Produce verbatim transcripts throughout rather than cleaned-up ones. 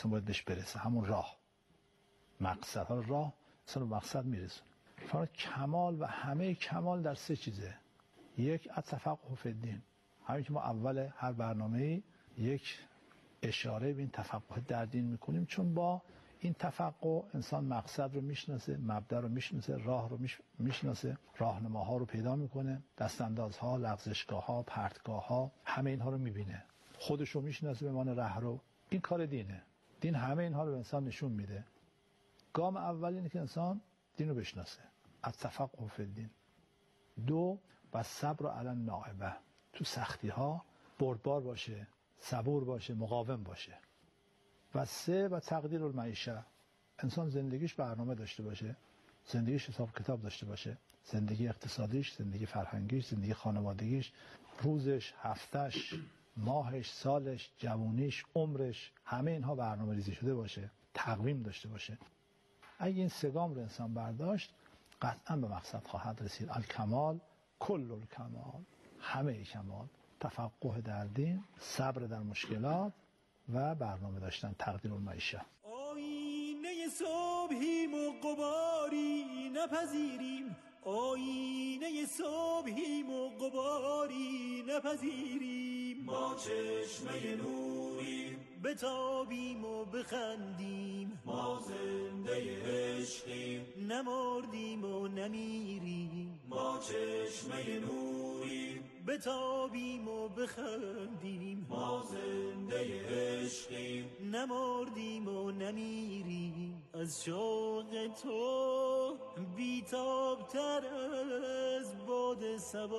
تو باید بهش برسه، همون راه، مقصد ها راه اصلا مقصد میرسون. فرا کمال و همه کمال در سه چیزه. یک، التفقه فی الدین، همین که ما اول هر برنامه‌ای یک اشاره به این تفقه در دین میکنیم، چون با این تفقه انسان مقصد رو میشناسه، مبدا رو میشناسه، راه رو میشناسه، راهنماها رو پیدا میکنه، دستاندازها، لغزشگاه‌ها، پرتگاه‌ها، همه اینها رو میبینه، خودش رو میشناسه به معنی رهرو. این کار دینه. دین همه اینها رو به انسان نشون میده. گام اول اینه که انسان دین رو بشناسه، التفقه فی الدین. دو، و صبر علی النائبه، تو سختی ها بردبار باشه، صبور باشه، مقاوم باشه. و سه، و تقدیر المعیشه، انسان زندگیش برنامه داشته باشه، زندگیش حساب کتاب داشته باشه، زندگی اقتصادیش، زندگی فرهنگیش، زندگی خانوادگیش، روزش، هفتش، ماهش، سالش، جوونیش، عمرش، همه اینها برنامه ریزی شده باشه، تقویم داشته باشه. اگه این سگام رو انسان برداشت قطعا به مقصد خواهد رسید. الکمال کل الکمال، همه کمال، تفقه در دین، صبر در مشکلات و برنامه داشتن، تقدیر المعیشه. آینه صبحیم و غباری نپذیریم، آینه صبحیم و غباری نپذیریم. ما چشمه نوریم بتابیم و بخندیم، ما زنده عشقیم نمردیم و نمیریم. ما چشمه نوریم بتابیم و بخندیم، ما زنده عشقیم نمردیم و نمیریم. از شوق تو بیتابتر از باد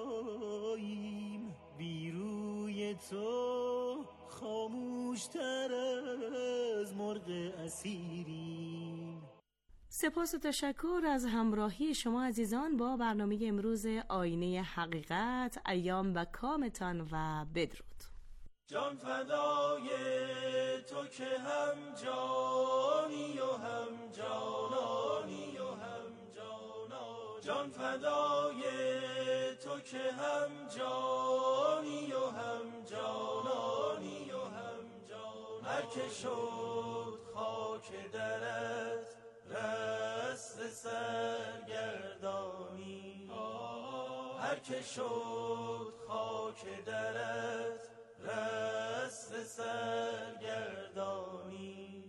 صباییم، بی روی تو خاموشتر از مرغ اسیریم. سپاس و تشکر از همراهی شما عزیزان با برنامه امروز آینه حقیقت. ایام و کامتان و بدرود. جان فدای تو که هم جانی و هم جانانی و هم جانا. جان فدای تو که هم جانی و هم جانانی و هم جانا. هر که شد خاک درت رست سرگردانی، هر که شد خاک درت رست سرگردانی.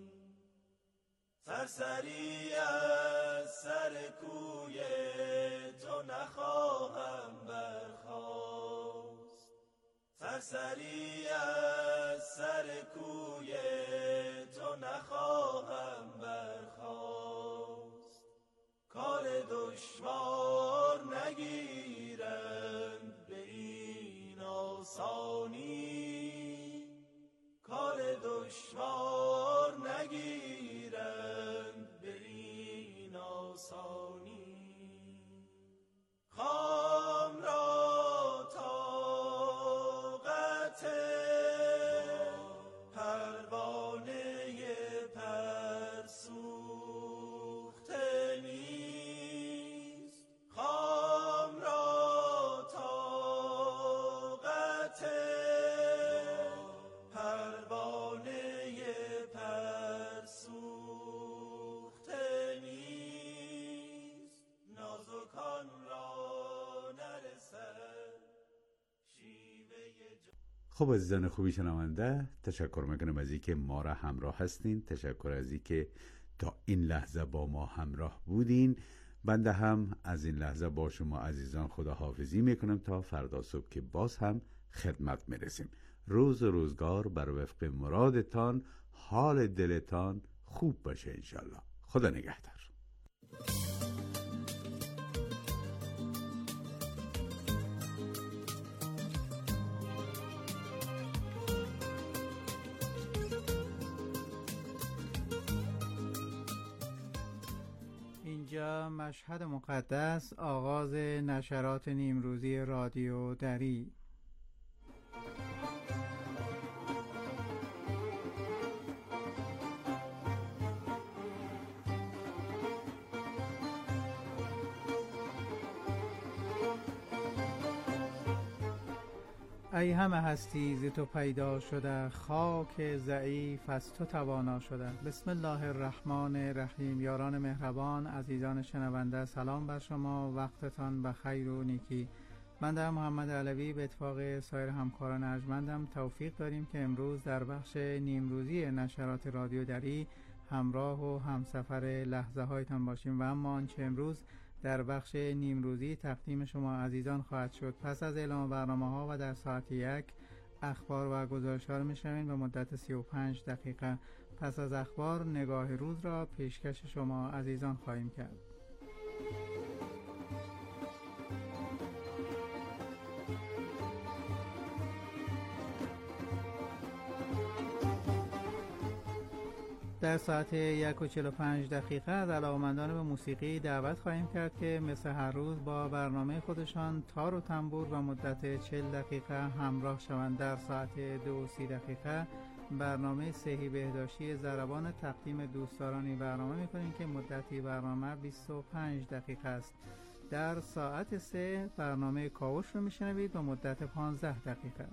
سرسری از سر کوی تو نخواهم برخاست، سرسری از سر کوی تو نخواهم برخاست. کار دشوار نگیرند به این آسانی، کار دشوار نگیرند به این آسانی. خام را طاقت پروانه پر سوخته نیست، خام را طاقت پروانه پر سوخته نیست. نازکان را نرسد شیوه. خب عزیزان خوبی شنونده، تشکر میکنم از اینکه ما را همراه هستین، تشکر از اینکه تا این لحظه با ما همراه بودین. بنده هم از این لحظه با شما عزیزان خداحافظی میکنم تا فردا صبح که باز هم خدمت میرسیم. روز و روزگار بر وفق مرادتان، حال دلتان خوب باشه انشالله. خدا نگهدار. اینجا مشهد مقدس، آغاز نشرات نیمروزی رادیو دری. ای همه هستی ز تو پیدا شده، خاک ضعیف از تو توانا شده. بسم الله الرحمن الرحیم. یاران مهربان، عزیزان شنونده، سلام بر شما، وقتتان بخیر و نیکی. من در محمد علوی به اتفاق سایر همکاران ارجمندم توفیق داریم که امروز در بخش نیمروزی نشرات رادیو دری همراه و همسفر لحظه هایتان باشیم و اما آنچه امروز در بخش نیمروزی تقدیم شما عزیزان خواهد شد. پس از اعلام برنامه ها و در ساعت یک اخبار و گزارش ها رو میشنویم به مدت سی و پنج دقیقه. پس از اخبار نگاه روز را پیشکش شما عزیزان خواهیم کرد. در ساعت یک و چهل و پنج دقیقه از علاقه‌مندان به موسیقی دعوت خواهیم کرد که مثل هر روز با برنامه خودشان تار و تنبور و مدت چهل دقیقه همراه شوند. در ساعت دو و سی دقیقه برنامه صحی بهداشتی ضربان تقدیم دوستدارانی برنامه می‌کنیم که مدتی برنامه بیست و پنج دقیقه است. در ساعت سه برنامه کاوش رو میشنوید به مدت پانزده دقیقه.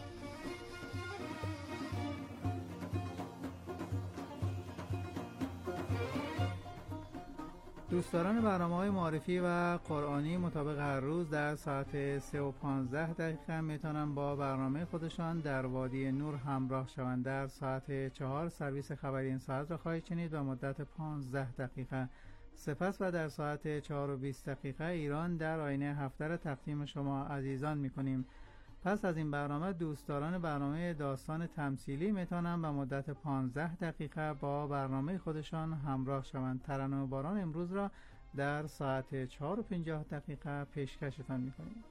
دوستداران برنامه‌های معرفی و قرآنی مطابق هر روز در ساعت سه و پانزده دقیقه میتونن با برنامه خودشان در وادی نور همراه شوند. در ساعت چهار سرویس خبری این ساعت را خواهید شنید و مدت پانزده دقیقه. سپس و در ساعت چهار و بیست دقیقه ایران در آینه هفته را تقدیم شما عزیزان میکنیم. پس از این برنامه دوستداران برنامه داستان تمثیلی میتونن به مدت پانزده دقیقه با برنامه خودشان همراه شوند. ترانه باران امروز را در ساعت چهار و پنجاه دقیقه پیشکشتان میکنیم.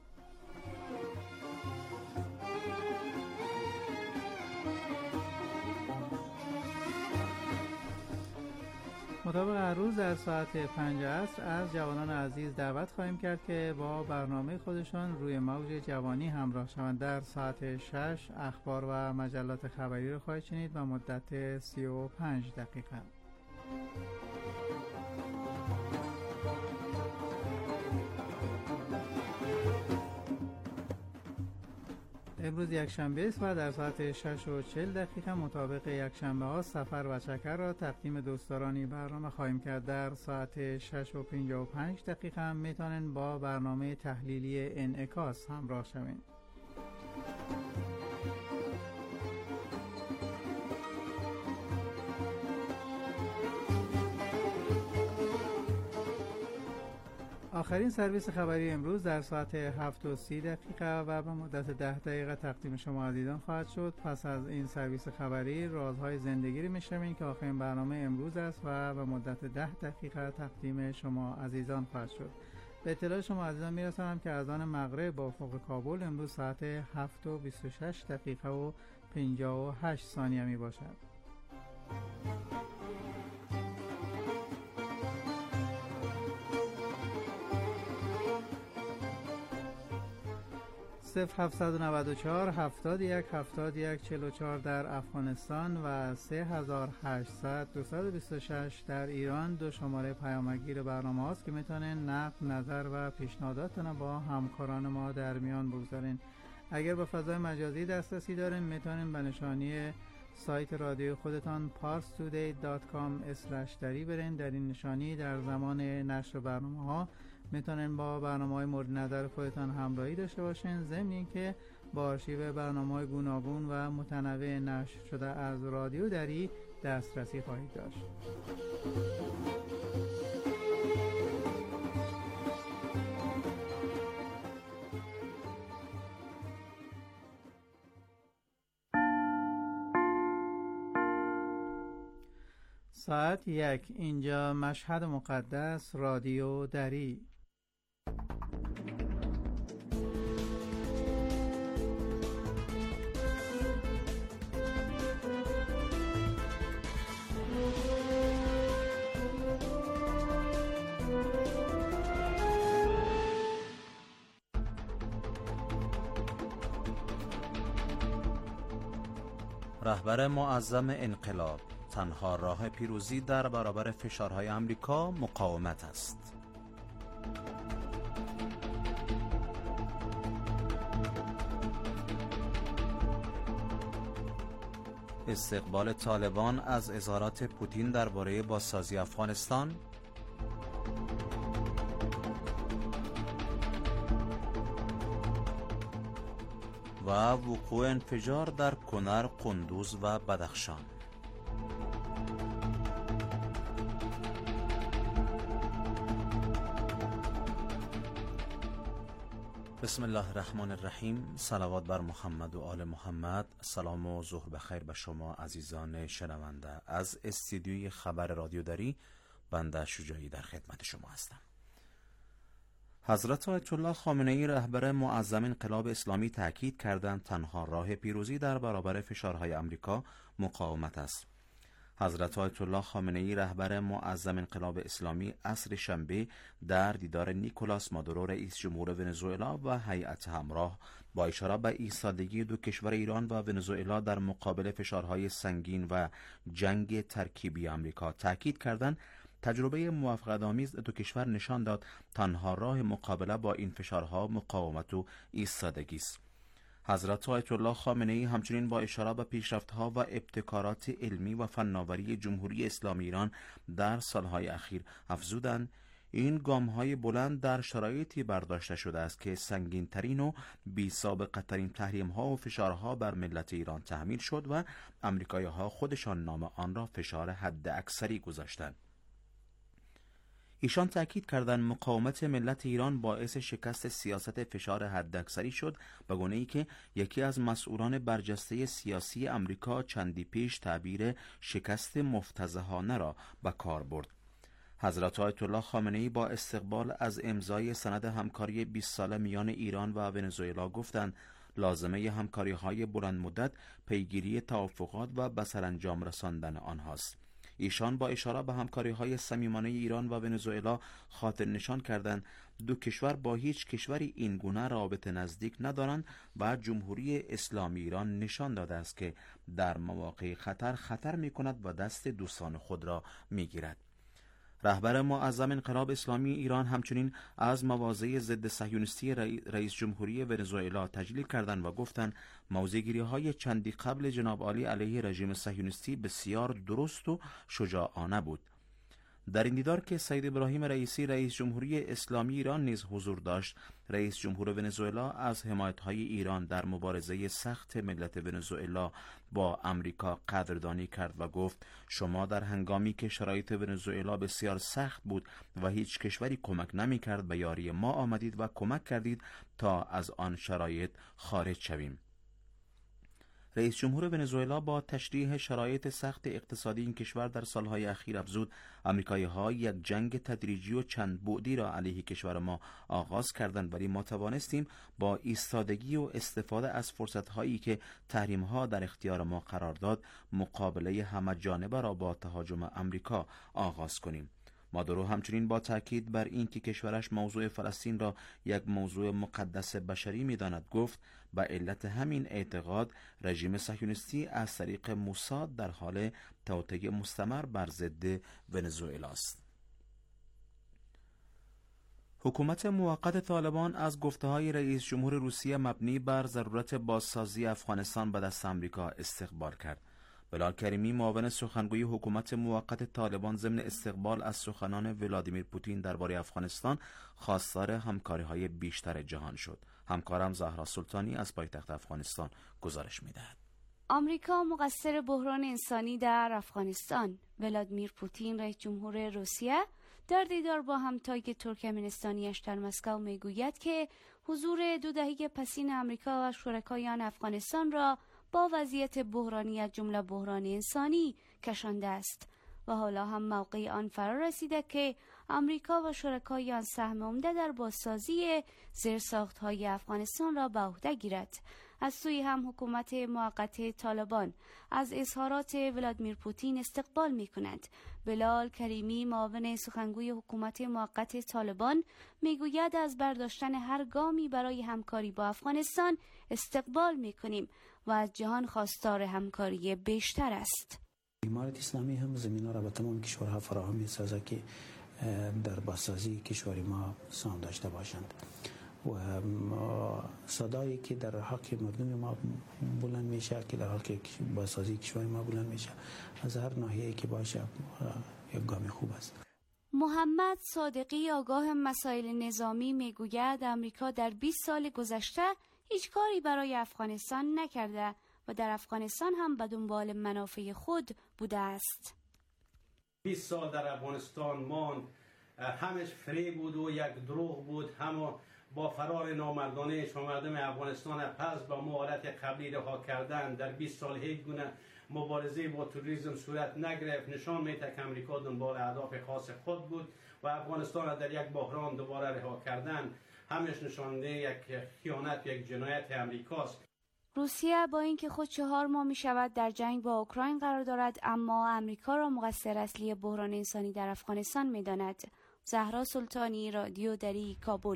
مطابق هر روز در ساعت پنج عصر از جوانان عزیز دعوت خواهیم کرد که با برنامه خودشان روی موج جوانی همراه شوند. در ساعت شش اخبار و مجلات خبری رو خواهید شنید و مدت سی و پنج دقیقه. امروز یک شنبه است و در ساعت شش و چهل دقیقه مطابق یک شنبه ها سفر و چکر را تقدیم دوستدارانی برنامه خواهیم کرد. در ساعت شش و پنجاه و پنج دقیقه هم میتونن با برنامه تحلیلی انعکاس همراه شوید. آخرین سرویس خبری امروز در ساعت هفت و سی دقیقه و به مدت ده دقیقه تقدیم شما عزیزان خواهد شد. پس از این سرویس خبری رازهای زندگی رو میشنوید که آخرین برنامه امروز است و به مدت ده دقیقه تقدیم شما عزیزان خواهد شد. به اطلاع شما عزیزان میرسانم که اذان مغرب با افق کابل امروز ساعت هفت و بیست و شش دقیقه و پنجاه و هشت ثانیه می باشد. صفر هفتصد و نود و چهار هفتاد و یک هفتاد و یک چهل و چهار در افغانستان و سه هزار و هشتصد دویست و بیست و شش در ایران دو شماره پیامگیر برنامه هاست که میتونن نقد، نظر و پیشنهاداتون با همکاران ما در میان بگذارین. اگر به فضای مجازی دسترسی دارین میتونین به نشانی سایت رادیو خودتان پارس تودی دات کام اسلش دری برین. در این نشانی در زمان نشر برنامه ها میتونن با برنامه‌های مورد نظر خودتان همراهی داشته باشین، ضمن اینکه با آرشیو برنامه‌های گوناگون و متنوع نشر شده از رادیو دری دسترسی خواهید داشت. ساعت یک. اینجا مشهد مقدس، رادیو دری. رهبر معظم انقلاب: تنها راه پیروزی در برابر فشارهای آمریکا مقاومت است. استقبال طالبان از اظهارات پوتین درباره بازسازی افغانستان، و وقوع انفجار در کنر، قندوز و بدخشان. بسم الله الرحمن الرحیم. صلوات بر محمد و آل محمد. سلام و ظهر بخیر به شما عزیزان شنونده. از استودیوی خبر رادیو دری بنده شجاعی در خدمت شما هستم. حضرت آیت الله خامنه ای رهبر معظم انقلاب اسلامی تاکید کردند تنها راه پیروزی در برابر فشارهای امریکا مقاومت است. حضرت آیت الله خامنه ای رهبر معظم انقلاب اسلامی عصر شنبه در دیدار نیکولاس مادورو رئیس جمهور ونزوئلا و هیئت همراه با اشاره به ایستادگی دو کشور ایران و ونزوئلا در مقابل فشارهای سنگین و جنگ ترکیبی آمریکا تاکید کردند تجربه موفقیت‌آمیز دو کشور نشان داد تنها راه مقابله با این فشارها مقاومت و ایستادگی است. حضرت آیت الله خامنه ای همچنین با اشاره به پیشرفت‌ها و ابتکارات علمی و فناوری جمهوری اسلامی ایران در سالهای اخیر افزودند این گام‌های بلند در شرایطی برداشته شده است که سنگین‌ترین و بی‌سابقه‌ترین تحریم‌ها و فشارها بر ملت ایران تحمیل شد و آمریکایی‌ها خودشان نام آن را فشار حداکثری گذاشتند. ایشان تأکید کردند مقاومت ملت ایران باعث شکست سیاست فشار حداکثری شد، به گونه‌ای که یکی از مسئولان برجسته سیاسی امریکا چندی پیش تعبیر شکست مفتضحانه را به کار برد. حضرت آیت الله خامنه ای با استقبال از امضای سند همکاری بیست ساله میان ایران و ونزوئلا گفتند لازمه همکاری‌های بلند مدت پیگیری توافقات و به سرانجام رساندن آنهاست. ایشان با اشاره به همکاری‌های صمیمانه ایران و ونزوئلا خاطر نشان کردند دو کشور با هیچ کشوری این گونه رابطه نزدیک ندارند و جمهوری اسلامی ایران نشان داده است که در مواقع خطر خطر می‌کند و دست دوستان خود را می‌گیرد. رهبر معظم انقلاب اسلامی ایران همچنین از مواضع ضد صهیونیستی رئیس جمهوری ونزوئلا تجلیل کردند و گفتند موضع‌گیری‌های چندی قبل جناب عالی علیه رژیم صهیونیستی بسیار درست و شجاعانه بود. در این دیدار که سید ابراهیم رئیسی رئیس جمهوری اسلامی ایران نیز حضور داشت، رئیس جمهور ونزوئلا از حمایت‌های ایران در مبارزه سخت ملت ونزوئلا با امریکا قدردانی کرد و گفت شما در هنگامی که شرایط ونزوئلا بسیار سخت بود و هیچ کشوری کمک نمی‌کرد به یاری ما آمدید و کمک کردید تا از آن شرایط خارج شویم. رئیس جمهور ونزوئلا با تشریح شرایط سخت اقتصادی این کشور در سالهای اخیر افزود آمریکایی‌ها یک جنگ تدریجی و چند بعدی را علیه کشور ما آغاز کردند، ولی ما توانستیم با ایستادگی و استفاده از فرصت‌هایی که تحریم‌ها در اختیار ما قرار داد مقابله همه جانبه را با تهاجم آمریکا آغاز کنیم. مادورو همچنین با تاکید بر این که کشورش موضوع فلسطین را یک موضوع مقدس بشری می‌داند گفت به علت همین اعتقاد رژیم صهیونیستی از طریق موساد در حال توطئه مستمر بر ضد ونزوئلا است. حکومت موقت طالبان از گفته‌های رئیس جمهور روسیه مبنی بر ضرورت بازسازی افغانستان به دست آمریکا استقبال کرد. بلال کریمی معاون سخنگوی حکومت موقت طالبان ضمن استقبال از سخنان ولادیمیر پوتین درباره افغانستان خواستار همکاری‌های بیشتر جهان شد. همکارم زهرا سلطانی از پایتخت افغانستان گزارش می‌دهد. آمریکا مقصر بحران انسانی در افغانستان. ولادیمیر پوتین رئیس جمهور روسیه در دیدار با همتای ترکمنستانیش در مسکو میگوید که حضور دو دهه پسین آمریکا و شرکای آن افغانستان را با وضعیت بحرانی از جمله بحران انسانی کشانده است و حالا هم موقع آن فرا رسیده که آمریکا و شرکای آن سهم عمده در بازسازی زیرساخت‌های افغانستان را به عهده گیرد. از سوی هم حکومت موقت طالبان از اظهارات ولادیمیر پوتین استقبال می‌کند. بلال کریمی معاون سخنگوی حکومت موقت طالبان میگوید از برداشتن هر گامی برای همکاری با افغانستان استقبال می‌کنیم و از جهان خواستار همکاری بیشتر است. امارت اسلامی هم زمینه را به تمام کشورها فراهم می‌سازد که در بازسازی کشور ما سهم داشته باشند و صدایی که در حق مردم ما بلند میشه، که در حق بازسازی کشور ما بلند میشه، از هر ناحیه‌ای که باشه یک گام خوب است. محمد صادقی آگاه مسائل نظامی میگوید آمریکا در بیست سال گذشته هیچ کاری برای افغانستان نکرده و در افغانستان هم به دنبال منافع خود بوده است. بیست سال در افغانستان ماند، همش فریب بود و یک دروغ بود. همه با فرار نامردانه شما مردم افغانستان پس با حالت قبلی رها کردن. در بیست سال هیچ گونه مبارزه با تروریسم صورت نگرفت. نشان میده که امریکا دنبال اهداف خاص خود بود و افغانستان را در یک بحران دوباره رها کردن همش نشانده یک خیانت، یک جنایت امریکاست. روسیه با اینکه خود چهار ماه می شود در جنگ با اوکراین قرار دارد، اما امریکا را مقصر اصلی بحران انسانی در افغانستان می داند. زهرا سلطانی، رادیو دری، کابل.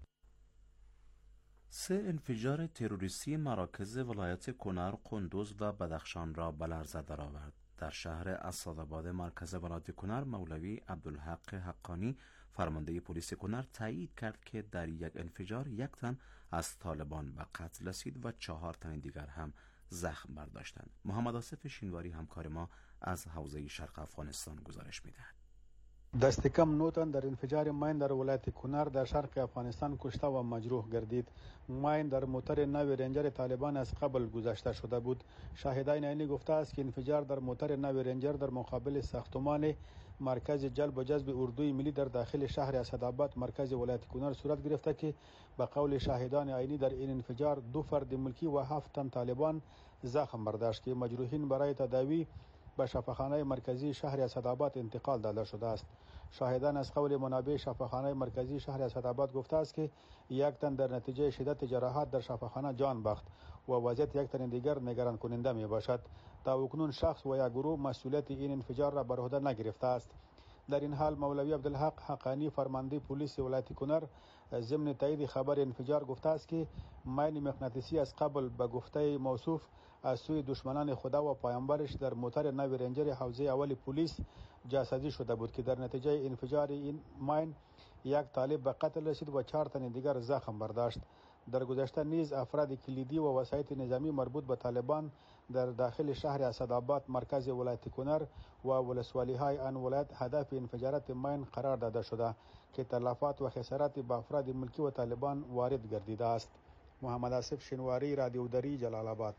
سه انفجار تروریستی مراکز ولایت کنر، قندوز و بدخشان را به لرزه درآورد. در شهر اسدآباد مرکز ولایت کنر، مولوی عبدالحق حقانی فرمانده پلیس کنر تایید کرد که در یک انفجار یک تن از طالبان به قتل رسید و چهار تن دیگر هم زخم برداشتند. محمد آصف شینواری همکار ما از حوزه شرق افغانستان گزارش می‌دهد. دست کم نو تن در انفجار ماین در ولایت کنر در شرق افغانستان کشته و مجروح گردید. ماین در موتر نو رنجر طالبان از قبل گذشته شده بود. شاهدان عینی گفته است که انفجار در موتر نو رنجر در مقابل ساختمان مرکز جلب و جذب اردوی ملی در داخل شهر اسدآباد مرکز ولایت کنر صورت گرفته که به قول شاهدان عینی در این انفجار دو فرد ملکی و هفت تن طالبان زخم برداشت که مجروحین برای تداوی به شفاخانه مرکزی شهر اسدآباد انتقال داده شده است. شاهدان از قول منابع شفاخانه مرکزی شهر اسدآباد گفته است که یک تن در نتیجه شدت جراحات در شفاخانه جان باخت و وضعیت یک تن دیگر نگران کننده می باشد. تا اکنون شخص و یک گروه مسئولیت این انفجار را بر عهده نگرفته است. در این حال مولوی عبدالحق حقانی فرمانده پلیس ولایت کنر ضمن تایید خبر انفجار گفته است که ماین مغناطیسی از قبل به گفته موصوف از سوی دشمنان خدا و پیامبرش در موتر نو رنجر حوزه اول پلیس جاسازی شده بود که در نتیجه انفجار این ماین یک طالب به قتل رسید و چهار تن دیگر زخم برداشت. در گذشته نیز افراد کلیدی و وسایط نظامی مربوط به طالبان در داخل شهر اسدآباد مرکز ولایت کنر و ولسوالی‌های آن ولایت هدف انفجارات ماین قرار داده شده که تلفات و خسارات به افراد ملکی و طالبان وارد گردیده است. محمد آصف شینواری، رادیو دری، جلال آباد.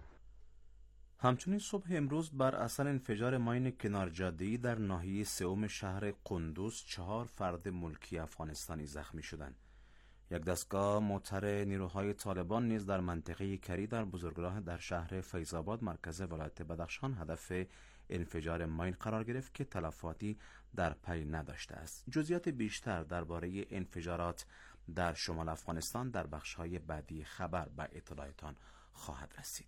همچنین صبح امروز بر اثر انفجار ماین کنار جاده‌ای در ناحیه سوم شهر قندوز چهار فرد ملکی افغانستانی زخمی شدند. یک دستگاه موتر نیروهای طالبان نیز در منطقه کری در بزرگراه در شهر فیض‌آباد مرکز ولایت بدخشان هدف انفجار ماین قرار گرفت که تلفاتی در پی نداشته است. جزئیات بیشتر درباره انفجارات در شمال افغانستان در بخش‌های بعدی خبر به اطلاعتان خواهد رسید.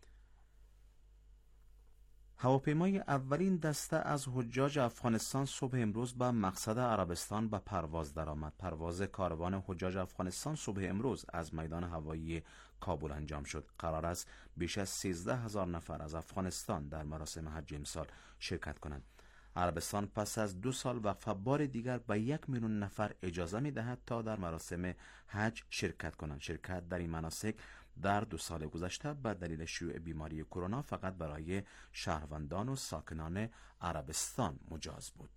هواپیمای اولین دسته از حجاج افغانستان صبح امروز به مقصد عربستان به پرواز درآمد. پرواز کاروان حجاج افغانستان صبح امروز از میدان هوایی کابل انجام شد. قرار است بیش از سیزده هزار نفر از افغانستان در مراسم حج امسال شرکت کنند. عربستان پس از دو سال وقفه بار دیگر به یک میلیون نفر اجازه می دهد تا در مراسم حج شرکت کنند. شرکت در این مناسک در دو سال گذشته به دلیل شیوع بیماری کرونا فقط برای شهروندان و ساکنان عربستان مجاز بود.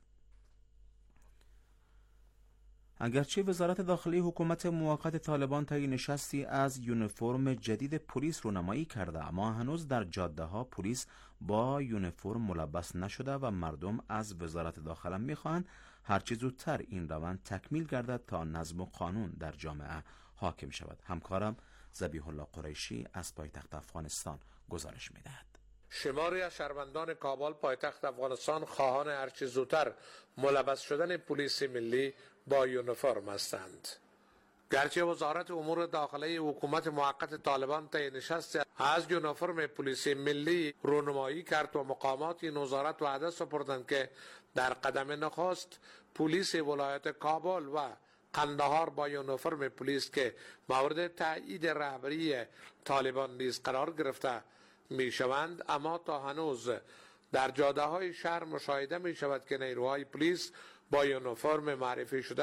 اگرچه وزارت داخلی حکومت موقت طالبان طی نشستی از یونیفرم جدید پلیس رونمایی کرده، اما هنوز در جاده ها پلیس با یونیفرم ملبس نشده و مردم از وزارت داخله میخواهند هرچه زودتر این روند تکمیل گردد تا نظم و قانون در جامعه حاکم شود. همکارم ذبیح الله قریشی از پایتخت افغانستان گزارش میدهد. شماری از شهروندان کابل پایتخت افغانستان خواهان هرچه زودتر ملبس شدن پلیس ملی با یونیفرم هستند. گرچه وزارت امور داخلی حکومت موقت طالبان طی نشست از یونیفرم پلیس ملی رونمایی کرد و مقامات این وزارت وعده سپردند که در قدم نخست پلیس ولایت کابل و قندهار با یونیفرم پلیس که مورد تایید رهبری طالبان نیز قرار گرفته می شوند، اما تا هنوز در جاده های شهر مشاهده می شود که نیروهای پلیس با یونیفرم معرفی شده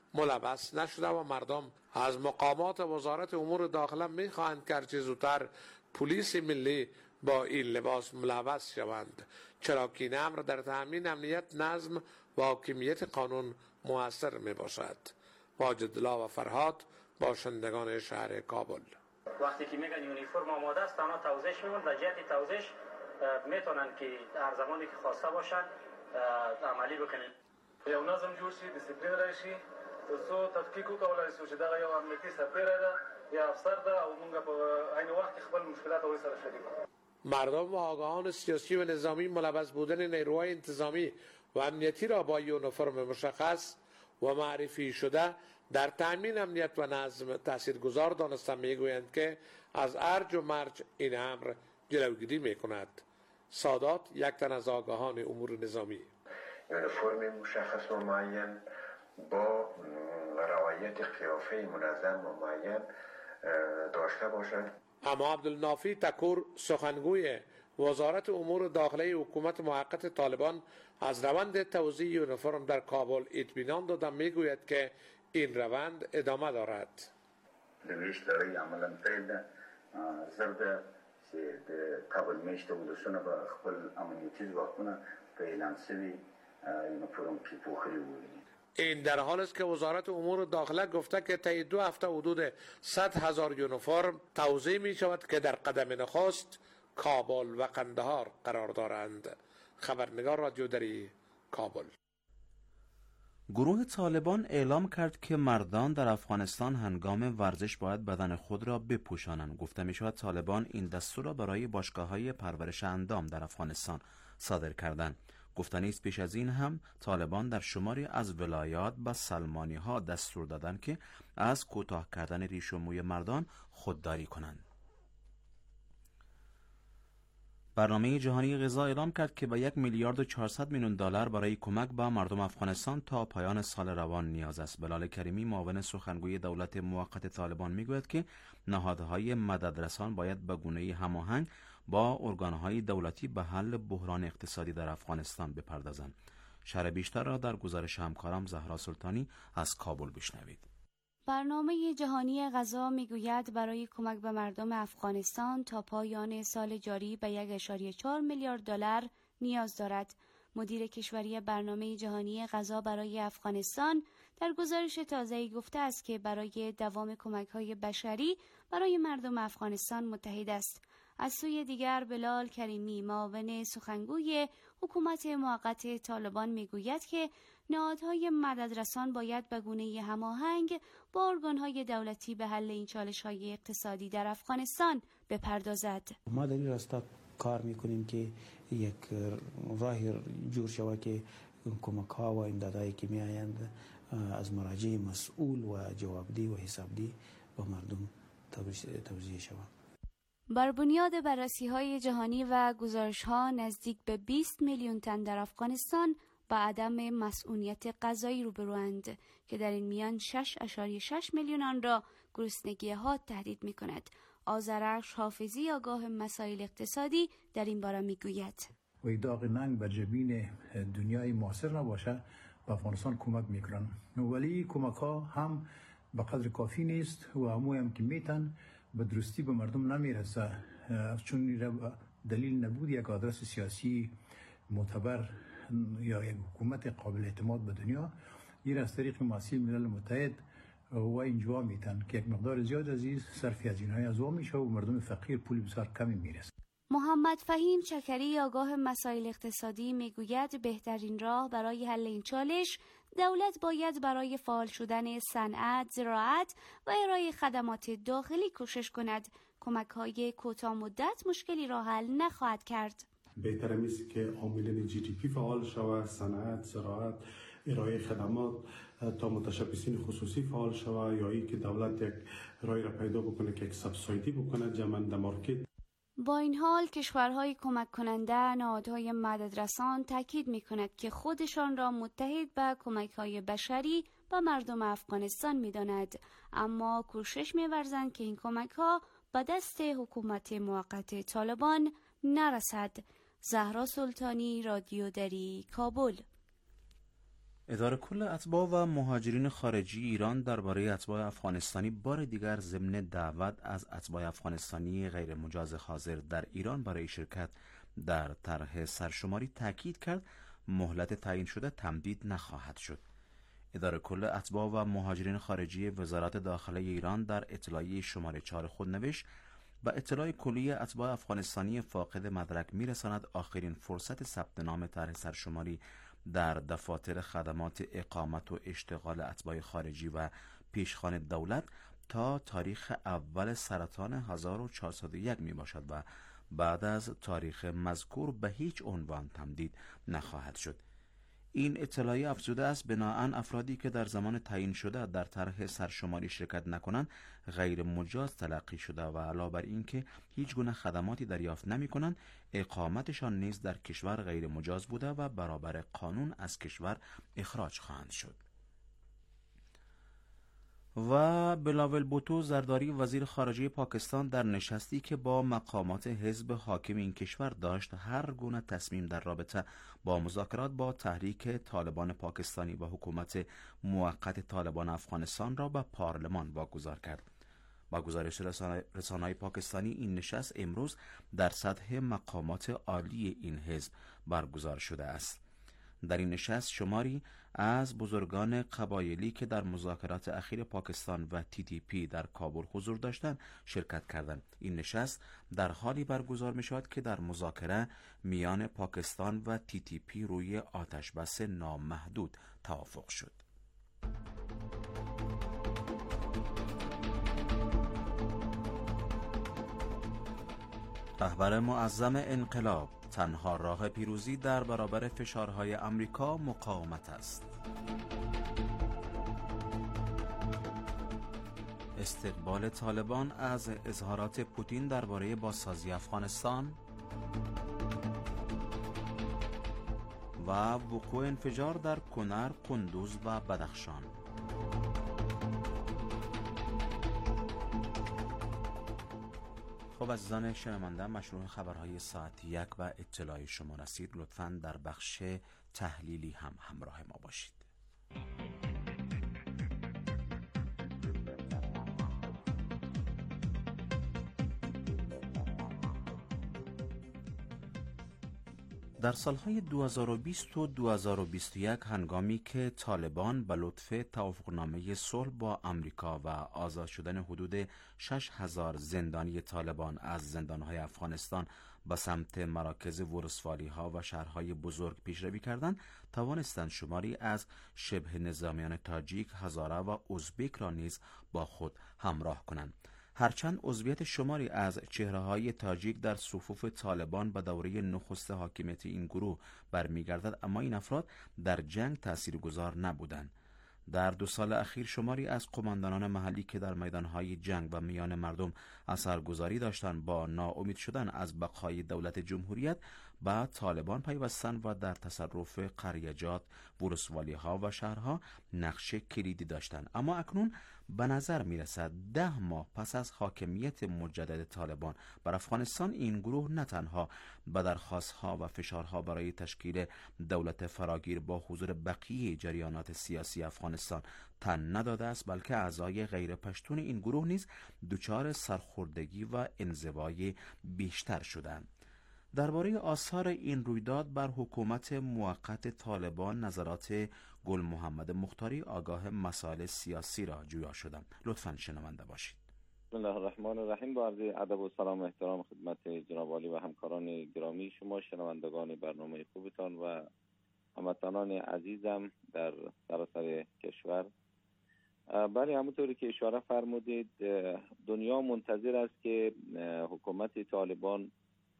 ملبس نشده و مردم از مقامات وزارت امور داخله میخواهند که هرچه زودتر پلیس ملی با این لباس ملبس شوند، چرا که این امر در تامین امنیت، نظم و حاکمیت قانون مؤثر می باشد. واجد الله و فرهاد، باشندگان شهر کابل. وقتی که میگن یونیفرم آماده است، تنها توضیحش میمون و جهت توضیحش میتونن که هر زمانی که خواسته باشن عملی بکنن. یو نظم جوړ شي، ډیسپلین راشي، ترڅو تفکیک وکولای شو چې دغه یو امنیتي سفیر ده یا افسر ده او موږ په عین وخت کې خپل مشکلات او سره شریک کړو. مردم و آگاهان سیاسی و نظامی ملبس بودن نیروهای انتظامی و امنیتی را با یونیفرم مشخص و معرفی شده در تامین امنیت و نظم تاثیرگذار دانسته میگویند که از ارج و مرج این امر جلوگیری میکند. سادات، یک تن از آگاهان امور نظامی: یونیفرم مشخص و معین با رعایت قیافه منظم و معین داشته باشد. اما عبدالنافی تکور، سخنگوی وزارت امور داخله حکومت موقت طالبان، از روند توزیع یونیفرم در کابل اطمینان داده میگوید که این روند ادامه دارد. دویش داری عملا پیدا زرده چې د کابل میشته ولسونه به خپل امنیتي ځواکونه په اعلان شوي یونیفرم کې پوښلي وویني. این در حال است که وزارت امور داخله گفته که طی دو هفته حدود صد هزار یونیفرم توزیع می شود که در قدم نخست کابل و قندهار قرار دارند. خبرنگار رادیو دری، کابل. گروه طالبان اعلام کرد که مردان در افغانستان هنگام ورزش باید بدن خود را بپوشانند. گفته می شود طالبان این دستور را برای باشگاه‌های پرورش اندام در افغانستان صادر کردند. گفتنی است پیش از این هم طالبان در شماری از ولایات به سلمانی ها دستور دادند که از کوتاه کردن ریش و موی مردان خودداری کنند. برنامه جهانی غذا اعلام کرد که به یک میلیارد و چهارصد میلیون دلار برای کمک به مردم افغانستان تا پایان سال روان نیاز است. بلال کریمی، معاون سخنگوی دولت موقت طالبان، میگوید که نهادهای مددرسان باید به گونه‌ای هماهنگ با ارگانهای دولتی به حل بحران اقتصادی در افغانستان بپردازند. شرح بیشتر را در گزارش همکارم زهرا سلطانی از کابل بشنوید. برنامه جهانی غذا میگوید برای کمک به مردم افغانستان تا پایان سال جاری به یک ممیز چهار میلیارد دلار نیاز دارد. مدیر کشوری برنامه جهانی غذا برای افغانستان در گزارش تازه‌ای گفته است که برای دوام کمک‌های بشری برای مردم افغانستان متحد است. از سوی دیگر بلال کریمی، معاون سخنگوی حکومت موقت طالبان، میگوید که نهادهای مددرسان باید به گونه هماهنگ با ارگانهای دولتی به حل این چالش‌های اقتصادی در افغانستان بپردازد. ما در این راستا کار میکنیم که یک راهی جور شود که کمک‌ها و امدادهایی که میآیند از مراجع مسئول و جوابدهی و حسابدهی با مردم توزیع شود. بر بنیاد بررسی‌های جهانی و گزارش‌ها نزدیک به بیست میلیون تن در افغانستان با عدم مسئولیت غذایی روبروند که در این میان شش ممیز شش میلیون آن را گرسنگی حاد تهدید می‌کند. آذرخش حافظی، آگاه مسائل اقتصادی، در این باره میگوید: و داغ ننگ بر جبین دنیای معاصر نباشه، به افغانستان کمک میکنن، ولی کمک ها هم به قدر کافی نیست و هموی هم که میتن به درستی به مردم نمیرسه، چون دلیل نبود یک آدرس سیاسی معتبر یا یک حکومت قابل اعتماد به دنیا. این از طریق مسئول ملل متحد و اینجا میتن که یک مقدار زیاد عزیز صرف هزینه‌های از او میشه و مردم فقیر پول بسیار کمی میرسه. محمد فهیم چکری، آگاه مسائل اقتصادی، میگوید بهترین راه برای حل این چالش دولت باید برای فعال شدن صنعت، زراعت و ارائه خدمات داخلی کوشش کند. کمک‌های کوتاه مدت مشکلی را حل نخواهد کرد. بهتر است که عاملین جی دی پی فعال شود، صنعت، زراعت، ارائه خدمات تا متشبثین خصوصی فعال شود، یا ای که دولت یک رای را پیدا بکنه که یک سبسایدی بکنه جمع‌اند مارکت. با این حال کشورهای کمک کننده، نهادهای مددرسان تاکید می‌کند که خودشان را متحد به کمک‌های بشری به مردم افغانستان می‌داند، اما کوشش می‌ورزند که این کمک‌ها به دست حکومت موقت طالبان نرسد. زهرا سلطانی، رادیو دری، کابل. اداره کل اتباع و مهاجرین خارجی ایران درباره اتباع افغانستانی بار دیگر ضمن دعوت از اتباع افغانستانی غیر مجاز حاضر در ایران برای شرکت در طرح سرشماری تاکید کرد مهلت تعیین شده تمدید نخواهد شد. اداره کل اتباع و مهاجرین خارجی وزارت داخله ایران در اطلاعیه شماره چهار خود نوشت: با اطلاع کلی اتباع افغانستانی فاقد مدرک میرساند آخرین فرصت ثبت نام طرح سرشماری در دفاتر خدمات اقامت و اشتغال اتباع خارجی و پیشخوان دولت تا تاریخ اول سرطان هزار و چهارصد و یک می باشد و بعد از تاریخ مذکور به هیچ عنوان تمدید نخواهد شد. این اطلاعیه افزوده است بناهن افرادی که در زمان تعیین شده در طرح سرشماری شرکت نکنند غیر مجاز تلقی شده و علاوه بر این که هیچ گونه خدماتی دریافت نمی کنند، اقامتشان نیز در کشور غیر مجاز بوده و برابر قانون از کشور اخراج خواهند شد. و بلاول بوتو زرداری وزیر خارجه پاکستان در نشستی که با مقامات حزب حاکم این کشور داشت هر گونه تصمیم در رابطه با مذاکرات با تحریک طالبان پاکستانی و حکومت موقت طالبان افغانستان را به پارلمان واگذار کرد. با گزارش رسانه‌های پاکستانی این نشست امروز در سطح مقامات عالی این حزب برگزار شده است. در این نشست شماری از بزرگان قبایلی که در مذاکرات اخیر پاکستان و تی تی پی در کابل حضور داشتند شرکت کردند. این نشست در حالی برگزار می شود که در مذاکره میان پاکستان و تی تی پی روی آتش بس نامحدود توافق شد. رهبر معظم انقلاب: تنها راه پیروزی در برابر فشارهای امریکا مقاومت است. استقبال طالبان از اظهارات پوتین درباره بازسازی افغانستان و وقوع انفجار در کنر، قندوز و بدخشان. خب عزیزان شنونده، مشروع خبرهای ساعت یک و اطلاع شما رسید. لطفاً در بخش تحلیلی هم همراه ما باشید. در سالهای دو هزار و بیست و دو هزار و بیست و یک هنگامی که طالبان به لطف توافقنامه صلح با امریکا و آزاد شدن حدود شش هزار زندانی طالبان از زندانهای افغانستان به سمت مراکز ولسوالی ها و شهرهای بزرگ پیشروی کردند، توانستند شماری از شبه نظامیان تاجیک، هزاره و ازبک را نیز با خود همراه کنند. هرچند عضویت شماری از چهره‌های تاجیک در صفوف طالبان به دوره نخست حاکمیت این گروه برمیگردد، اما این افراد در جنگ تاثیرگذار نبودند. در دو سال اخیر شماری از قماندانان محلی که در میدانهای جنگ و میان مردم اثرگذاری داشتند با ناامید شدن از بقای دولت جمهوریت به طالبان پیوستند و در تصرف قریجات، ولسوالی‌ها و شهرها نقش کلیدی داشتند. اما اکنون به نظر می رسد ده ماه پس از حاکمیت مجدد طالبان بر افغانستان این گروه نه تنها به درخواست‌ها و فشارها برای تشکیل دولت فراگیر با حضور بقیه جریانات سیاسی افغانستان تن نداده است، بلکه اعضای غیر پشتون این گروه نیز دچار سرخوردگی و انزوای بیشتر شدند. درباره آثار این رویداد بر حکومت موقت طالبان نظرات گل محمد مختاری آگاه مسائل سیاسی را جویا شدم. لطفاً شنونده باشید. بسم الله الرحمن الرحیم. با عرض ادب و سلام و احترام خدمت جناب عالی و همکاران گرامی شما، شنوندگان برنامه خوبتان و هموطنان عزیزم در سراسر کشور. بله، همونطوری که اشاره فرمودید، دنیا منتظر است که حکومت طالبان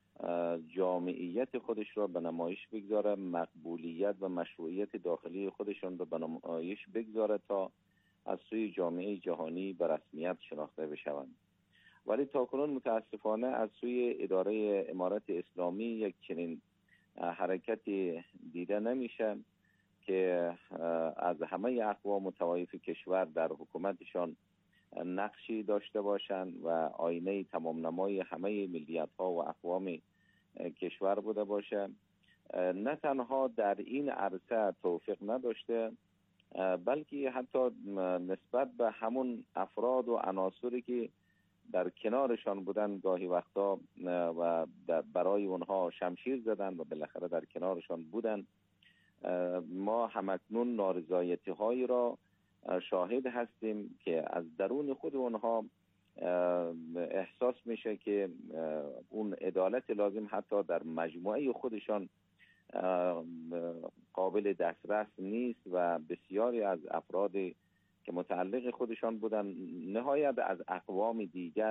جامعیت خودش را به نمایش بگذاره، مقبولیت و مشروعیت داخلی خودشان را به نمایش بگذاره تا از سوی جامعه جهانی به رسمیت شناخته بشوند. ولی تاکنون متاسفانه از سوی اداره امارت اسلامی یک چنین حرکتی دیده نمیشه که از همه اقوام و طوایف کشور در حکومتشان نقشی داشته باشند و آینه تمام نمای همه ملیت ها و اقوام کشور بوده باشه. نه تنها در این عرصه توفیق نداشته، بلکه حتی نسبت به همون افراد و عناصری که در کنارشان بودن گاهی وقتا و برای اونها شمشیر زدن و بالاخره در کنارشان بودن، ما همکنون نارضایتی هایی را شاهد هستیم که از درون خود اونها احساس میشه که اون عدالت لازم حتی در مجموعه خودشان قابل دسترس نیست و بسیاری از افرادی که متعلق خودشان بودن نهایت از اقوام دیگر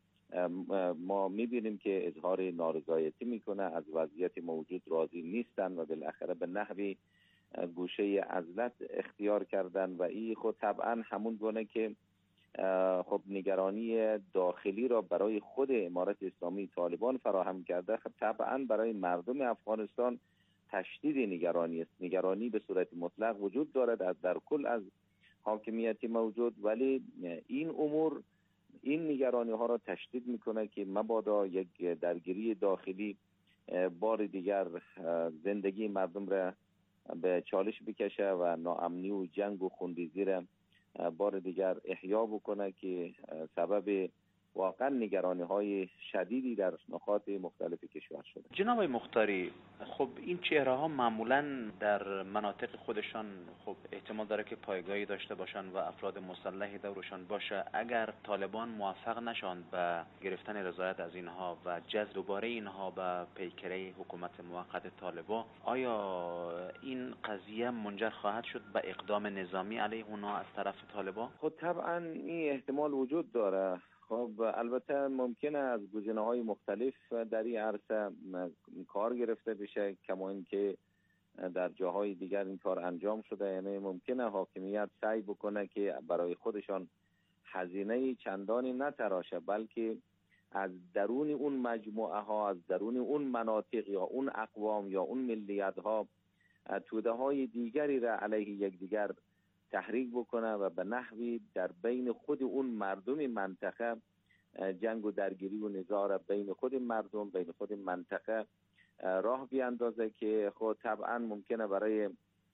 ما میبینیم که اظهار نارضایتی میکنه، از وضعیت موجود راضی نیستن و بالاخره به نحوی گوشه عزلت اختیار کردن و این خود طبعا همون گونه که خب نگرانی داخلی را برای خود امارت اسلامی طالبان فراهم کرده، خب طبعا برای مردم افغانستان تشدید نگرانی است. نگرانی به صورت مطلق وجود دارد در کل از حاکمیتی موجود، ولی این امور این نگرانی ها را تشدید میکنه که مبادا یک درگیری داخلی بار دیگر زندگی مردم را به چالش بکشه و ناامنی و جنگ و خونریزی را بار دیگر احیا بکنه که سبب واقعا نگرانی های شدیدی در نقاط مختلف کشور شده. جناب مختاری، خب این چهره ها معمولا در مناطق خودشان خب احتمال داره که پایگاهی داشته باشن و افراد مسلحی دورشان باشه. اگر طالبان موفق نشان به گرفتن رضایت از اینها و جذب دوباره اینها به پیکره حکومت موقت طالبان، آیا این قضیه منجر خواهد شد به اقدام نظامی علیه اونها از طرف طالبان؟ خب طبعا این احتمال وجود داره. خب البته ممکنه از گزینه‌های مختلف در این عرصه کار گرفته بشه، کما اینکه در جاهای دیگر این کار انجام شده. یعنی ممکنه حاکمیت سعی بکنه که برای خودشان هزینه چندانی نتراشه، بلکه از درون اون مجموعه ها، از درون اون مناطق یا اون اقوام یا اون ملیت ها توده های دیگری را علیه یکدیگر تحریک بکنه و به نحوی در بین خود اون مردم منطقه جنگ و درگیری و نزاع را بین خود مردم بین خود منطقه راه بیاندازه که خود طبعا ممکنه برای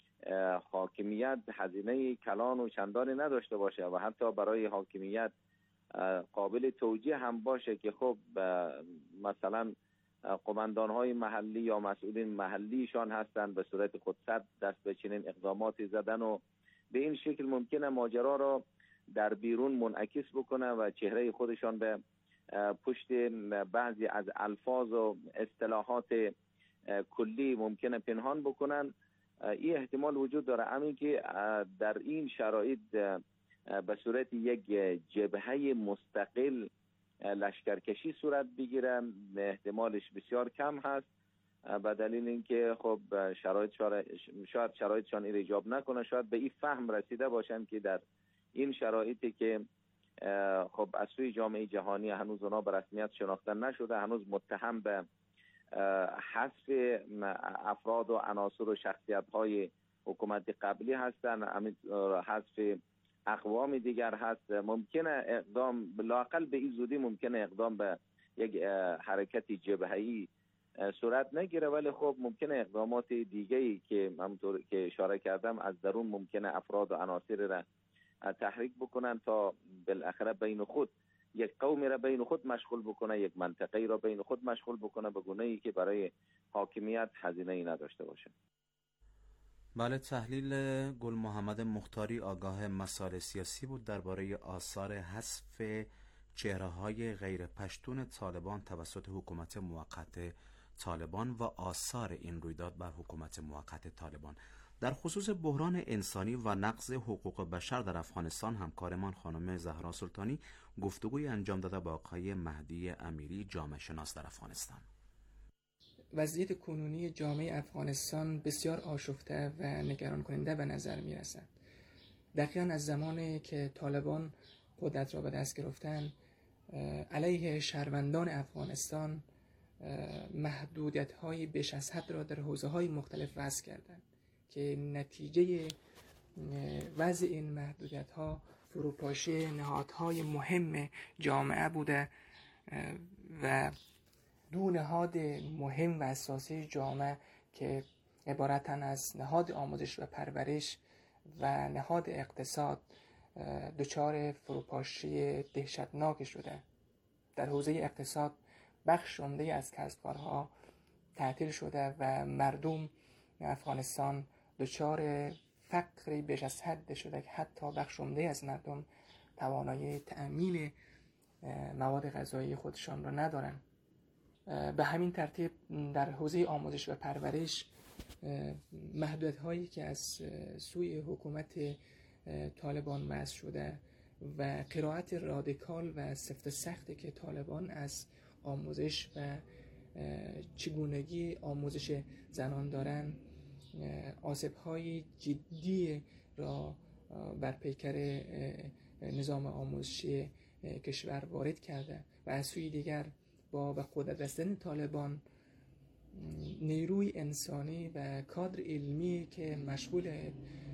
حاکمیت هزینه کلان و چندانی نداشته باشه و حتی برای حاکمیت قابل توجیه هم باشه که خب مثلا قماندان‌های محلی یا مسئولین محلیشان هستند به صورت خودسر دست به چنین اقداماتی زدن و به این شکل ممکنه ماجرا را در بیرون منعکس بکنه و چهره خودشان به پشت بعضی از الفاظ و اصطلاحات کلی ممکنه پنهان بکنن. این احتمال وجود داره. همین که در این شرایط به صورت یک جبهه مستقل لشکرکشی صورت بگیره احتمالش بسیار کم هست، به دلیل اینکه خب شرایط شاید شرایطشان این ایجاب نکنه، شاید به این فهم رسیده باشن که در این شرایطی که خب از سوی جامعه جهانی هنوز اونا به رسمیت شناخته نشده، هنوز متهم به حذف افراد و عناصر و شخصیت های حکومت قبلی هستن، حذف اقوام دیگر هست، ممکنه اقدام لااقل به این زودی ممکنه اقدام به یک حرکت جبهه‌ای صورت نگیره، ولی خب ممکنه اقدامات دیگه‌ای که همونطور که اشاره کردم از درون ممکنه افراد و عناصر را تحریک بکنن تا بالاخره بین خود یک قومی را بین خود مشغول بکنه، یک منطقه‌ای را بین خود مشغول بکنه به گونه‌ای که برای حاکمیت هزینه‌ای نداشته باشه. بله، تحلیل گل محمد مختاری آگاه مسائل سیاسی بود درباره آثار حذف چهره‌های غیر پشتون طالبان توسط حکومت موقت طالبان و آثار این رویداد بر حکومت موقت طالبان. در خصوص بحران انسانی و نقض حقوق بشر در افغانستان همکارمان خانم زهرا سلطانی گفتگوی انجام داده با آقای مهدی امیری جامعه شناس در افغانستان. وضعیت کنونی جامعه افغانستان بسیار آشفته و نگران کننده به نظر می رسد. دقیقاً از زمانی که طالبان قدرت را به دست گرفتن علیه شهروندان افغانستان محدودیت‌های بیش از حد را در حوزه‌های مختلف وضع کردند که نتیجه وضع این محدودیت‌ها فروپاشی نهادهای مهم جامعه بوده و دو نهاد مهم و اساسی جامعه که عبارتن از نهاد آموزش و پرورش و نهاد اقتصاد دچار فروپاشی دهشتناک شده. در حوزه اقتصاد بخش عمده از کسبکارها تعطیل شده و مردم افغانستان دچار فقری بیش از حد شده که حتی بخش عمده از مردم توانایی تأمین مواد غذایی خودشان را ندارند. به همین ترتیب در حوزه آموزش و پرورش محدودیت هایی که از سوی حکومت طالبان وضع شده و قرائت رادیکال و سفت سختی که طالبان از آموزش و چگونگی آموزش زنان دارن آسیب های جدی را بر پیکر نظام آموزشی کشور وارد کرده و از سوی دیگر با به قدرت رسیدن طالبان نیروی انسانی و کادر علمی که مشغول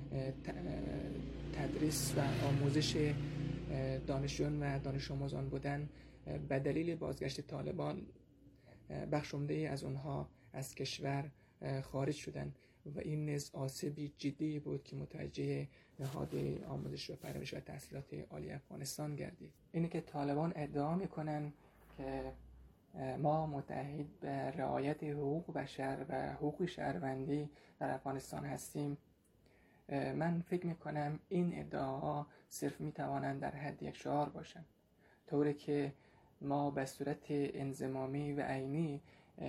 تدریس و آموزش دانشجویان و دانش آموزان بودن به دلیل بازگشت طالبان بخش عمده از اونها از کشور خارج شدند و این نیز آسیبی جدی بود که متوجه نهاد آموزش و پرورش و تحصیلات عالی افغانستان گردید. اینه که طالبان ادعا میکنن که ما متعهد به رعایت حقوق بشر و حقوق شهروندی در افغانستان هستیم. من فکر میکنم این ادعاها صرف میتوانند در حد یک شعار باشند، طوری که ما به صورت انضمامی و عینی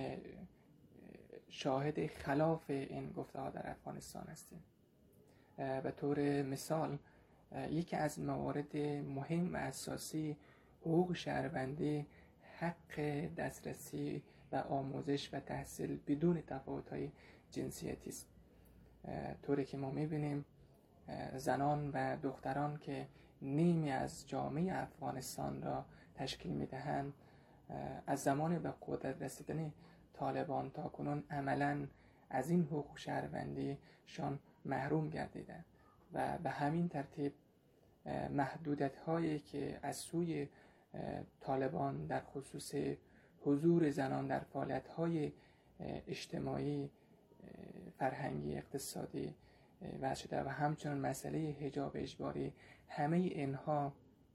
شاهد خلاف این گفته‌ها در افغانستان هستیم. به طور مثال یکی از موارد مهم و اساسی حقوق شهروندی حق دسترسی و آموزش و تحصیل بدون تفاوت‌های جنسیتی است، طوری که ما می‌بینیم زنان و دختران که نیمی از جامعه افغانستان را تشکیل می‌دهند از زمان به قدرت رسیدن طالبان تا کنون عملاً از این حقوق شهروندی شان محروم گردیدند و به همین ترتیب محدودیت هایی که از سوی طالبان در خصوص حضور زنان در فعالیت های اجتماعی، فرهنگی، اقتصادی وضع شده و همچنین مسئله حجاب اجباری، همه اینها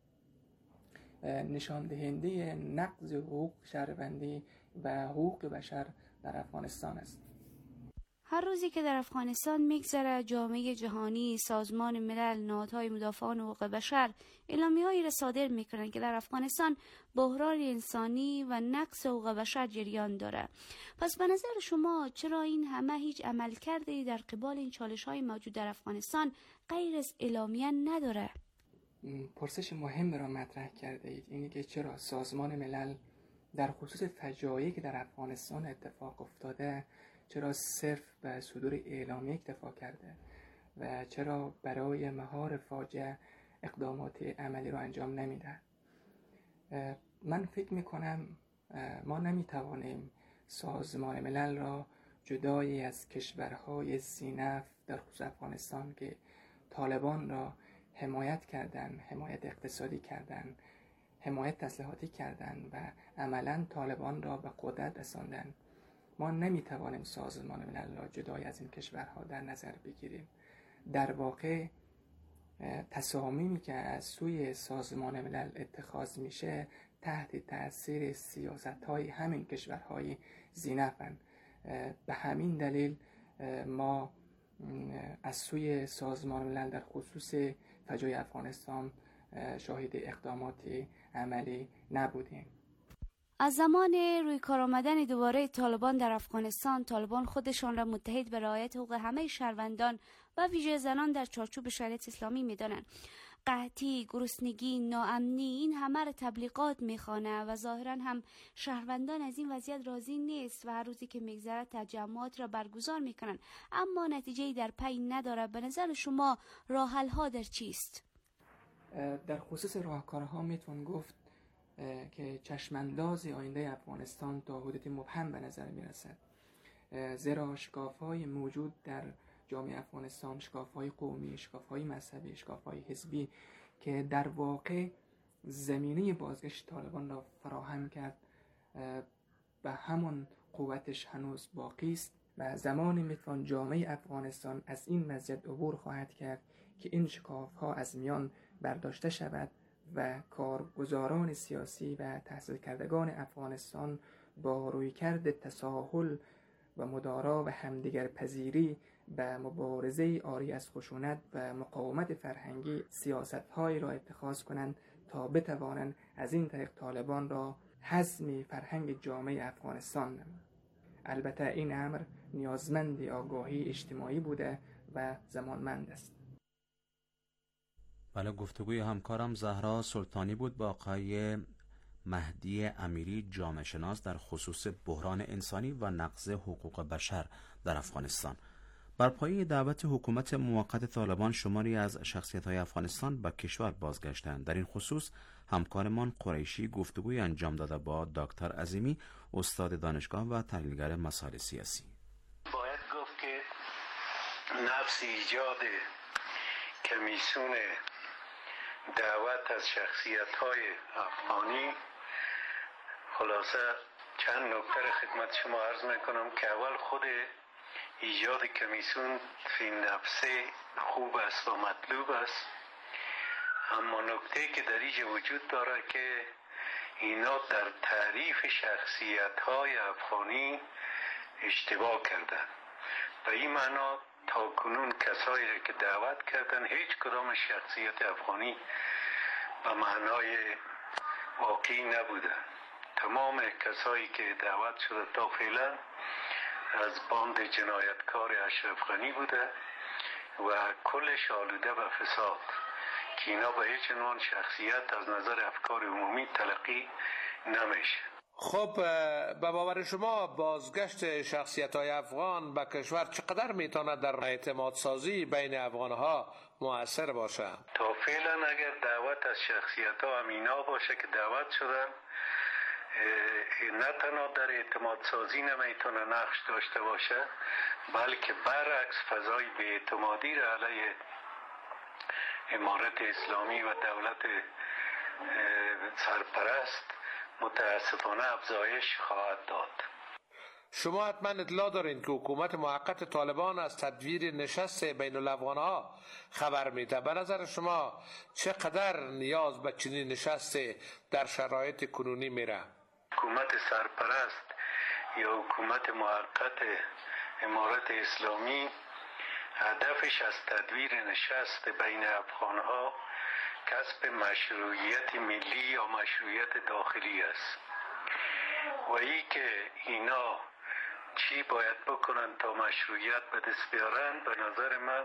نشان دهنده نقض حقوق شهروندی و حقوق بشر در افغانستان است. هر روزی که در افغانستان میگذره جامعه جهانی، سازمان ملل، نهادهای مدافعان حقوق بشر اعلامیه‌هایی را صادر میکنند که در افغانستان بحران انسانی و نقض حقوق بشر جریان داره. پس به نظر شما چرا این همه هیچ عمل کرده در قبال این چالش‌های موجود در افغانستان غیر از اعلامیه نداره؟ پرسش مهم را مطرح کرده اید، اینی که چرا سازمان ملل در خصوص فجایعی که در افغانستان اتفاق افتاده چرا صرف به صدور اعلامیه اکتفا کرده و چرا برای مهار فاجعه اقدامات عملی را انجام نمیده؟ من فکر میکنم ما نمیتوانیم سازمان ملل را جدایی از کشورهای ذی‌نفع در خصوص افغانستان که طالبان را حمایت کردن، حمایت اقتصادی کردن، حمایت تسلیحاتی کردن و عملاً طالبان را به قدرت رساندن، ما نمیتوانیم سازمان ملل را جدای از این کشورها در نظر بگیریم. در واقع تصامیمی که از سوی سازمان ملل اتخاذ میشه تحت تاثیر سیاست‌های همین کشورهای ذی‌نفع‌اند. به همین دلیل ما از سوی سازمان ملل در خصوص فجایع افغانستان شاهد اقدامات عملی نبودیم. از زمان روی کار آمدن دوباره طالبان در افغانستان، طالبان خودشان را متحد به رعایت حقوق همه شهروندان و ویژه زنان در چارچوب شریعت اسلامی می‌دانند. قحطی، گرسنگی، ناامنی، این همه را تبلیغات میخوانه و ظاهرا هم شهروندان از این وضعیت راضی نیست و هر روزی که میگذره تجمعات را برگزار میکنن اما نتیجه‌ای در پی نداره. به نظر شما راه حل ها در چیست؟ در خصوص راهکارها میتون گفت که چشمانداز آینده افغانستان تا حدودی مبهم به نظر میرسد، زیرا شکاف‌های موجود در جامعه افغانستان، شکاف‌های قومی، شکاف‌های مذهبی، شکاف‌های حزبی که در واقع زمینه بازگشت طالبان را فراهم کرد به همون قوتش هنوز باقی است و زمانی میتوان جامعه افغانستان از این مزیت عبور خواهد کرد که این شکاف‌ها از میان برداشته شود و کارگزاران سیاسی و تحصیل کردگان افغانستان با رویکرد تساهل و مدارا و همدیگر پذیری به مبارزه عاری از خشونت و مقاومت فرهنگی سیاست‌هایی را اتخاذ کنند تا بتوانند از این طریق طالبان را هضم فرهنگ جامعه افغانستان نمایند. البته این امر نیازمند آگاهی اجتماعی بوده و زمانمند است. بله، گفتگوی همکارم زهرا سلطانی بود با آقای مهدی امیری، جامعه شناس در خصوص بحران انسانی و نقض حقوق بشر در افغانستان. بر پایه دعوت حکومت موقت طالبان شماری از شخصیت‌های افغانستان به کشور بازگشتند. در این خصوص همکارمان قریشی گفتگوی انجام داده با دکتر عظیمی، استاد دانشگاه و تحلیلگر مسائل سیاسی. باید گفت که نفس ایجاد کمیسیون دعوت از شخصیت‌های افغانی، خلاصه چند نکته خدمت شما عرض میکنم که اول خود ایجاد کمیسیون فی نفسه خوب است و مطلوب است، اما نکته که در اینجا وجود داره که اینا در تعریف شخصیت‌های افغانی اشتباه کردن. به این معنا تا کنون کسایی را که دعوت کردن هیچ کدام شخصیت افغانی به معنای واقعی نبودن. تمام کسایی که دعوت شده تا فعلا از باند جنایتکار اشرف غنی بوده و کلش آلوده به فساد که اینا به هیچ عنوان شخصیت از نظر افکار عمومی تلقی نمیشه. خب به باور شما بازگشت شخصیت‌های افغان به کشور چقدر میتونه در اعتماد سازی بین افغان‌ها مؤثر باشه؟ تا فعلا اگر دعوت از شخصیت‌ها امینا باشه که دعوت شدن، نه تنها در اعتماد سازی نمیتونه نقش داشته باشه، بلکه برعکس فضای بی‌اعتمادی را علیه امارت اسلامی و دولت سرپرست متاسفانه افزایش خواهد داد. شما حتما اطلاع دارین که حکومت موقت طالبان از تدویر نشست بین الافغان‌ها خبر میده. به نظر شما چقدر نیاز به چنین نشست در شرایط کنونی میره؟ حکومت سرپرست یا حکومت موقت امارت اسلامی هدفش از تدویر نشست بین افغان‌ها کسب مشروعیت ملی یا مشروعیت داخلی است و ای که اینا چی باید بکنن تا مشروعیت به دست بیارن، به نظر من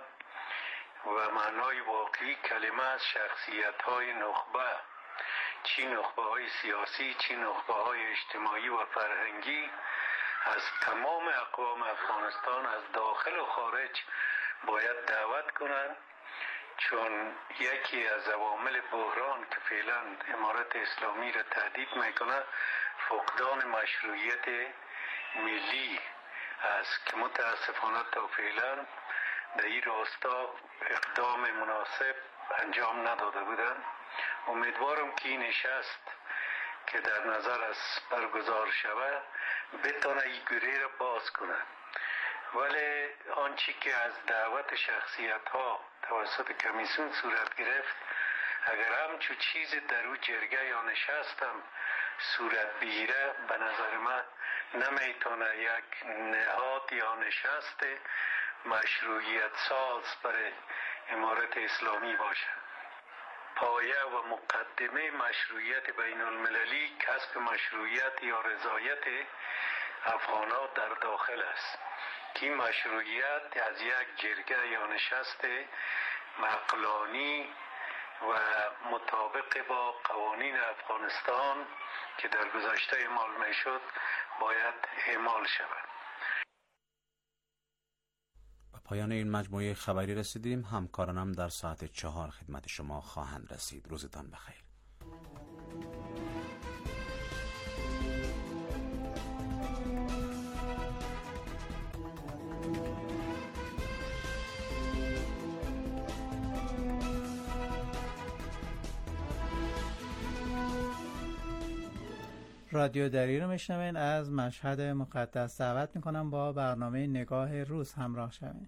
و معنای واقعی کلمه از شخصیت های نخبه، چی نخبه های سیاسی، چی نخبه های اجتماعی و فرهنگی از تمام اقوام افغانستان از داخل و خارج باید دعوت کنن، چون یکی از عوامل بحران که فعلا امارت اسلامی را تهدید میکنه فقدان مشروعیت ملی است که متاسفانه تا فعلا در این راستا اقدام مناسب انجام نداده بودن. امیدوارم که این نشست که در نظر است برگزار شود بتونه این گره را باز کنه، ولی آنچه که از دعوت شخصیت ها توسط کمیسیون صورت گرفت اگر همچون چیز در او جرگه یا نشست هم صورت بگیره، به نظر من نمیتونه یک نهاد یا نشست مشروعیت ساز برای امارت اسلامی باشه. پایه و مقدمه مشروعیت بین المللی کسب مشروعیت یا رضایت افغان‌ها در داخل است که این مشروعیت از یک جرگه یا نشست عقلانی و مطابق با قوانین افغانستان که در گذشته اعمال میشد باید اعمال شود. به پایان این مجموعه خبری رسیدیم. همکارانم در ساعت چهار خدمت شما خواهند رسید. روزتان بخیر. رادیو دری رو میشنوین. از مشهد مقدس دعوت میکنم با برنامه نگاه روز همراه شوین.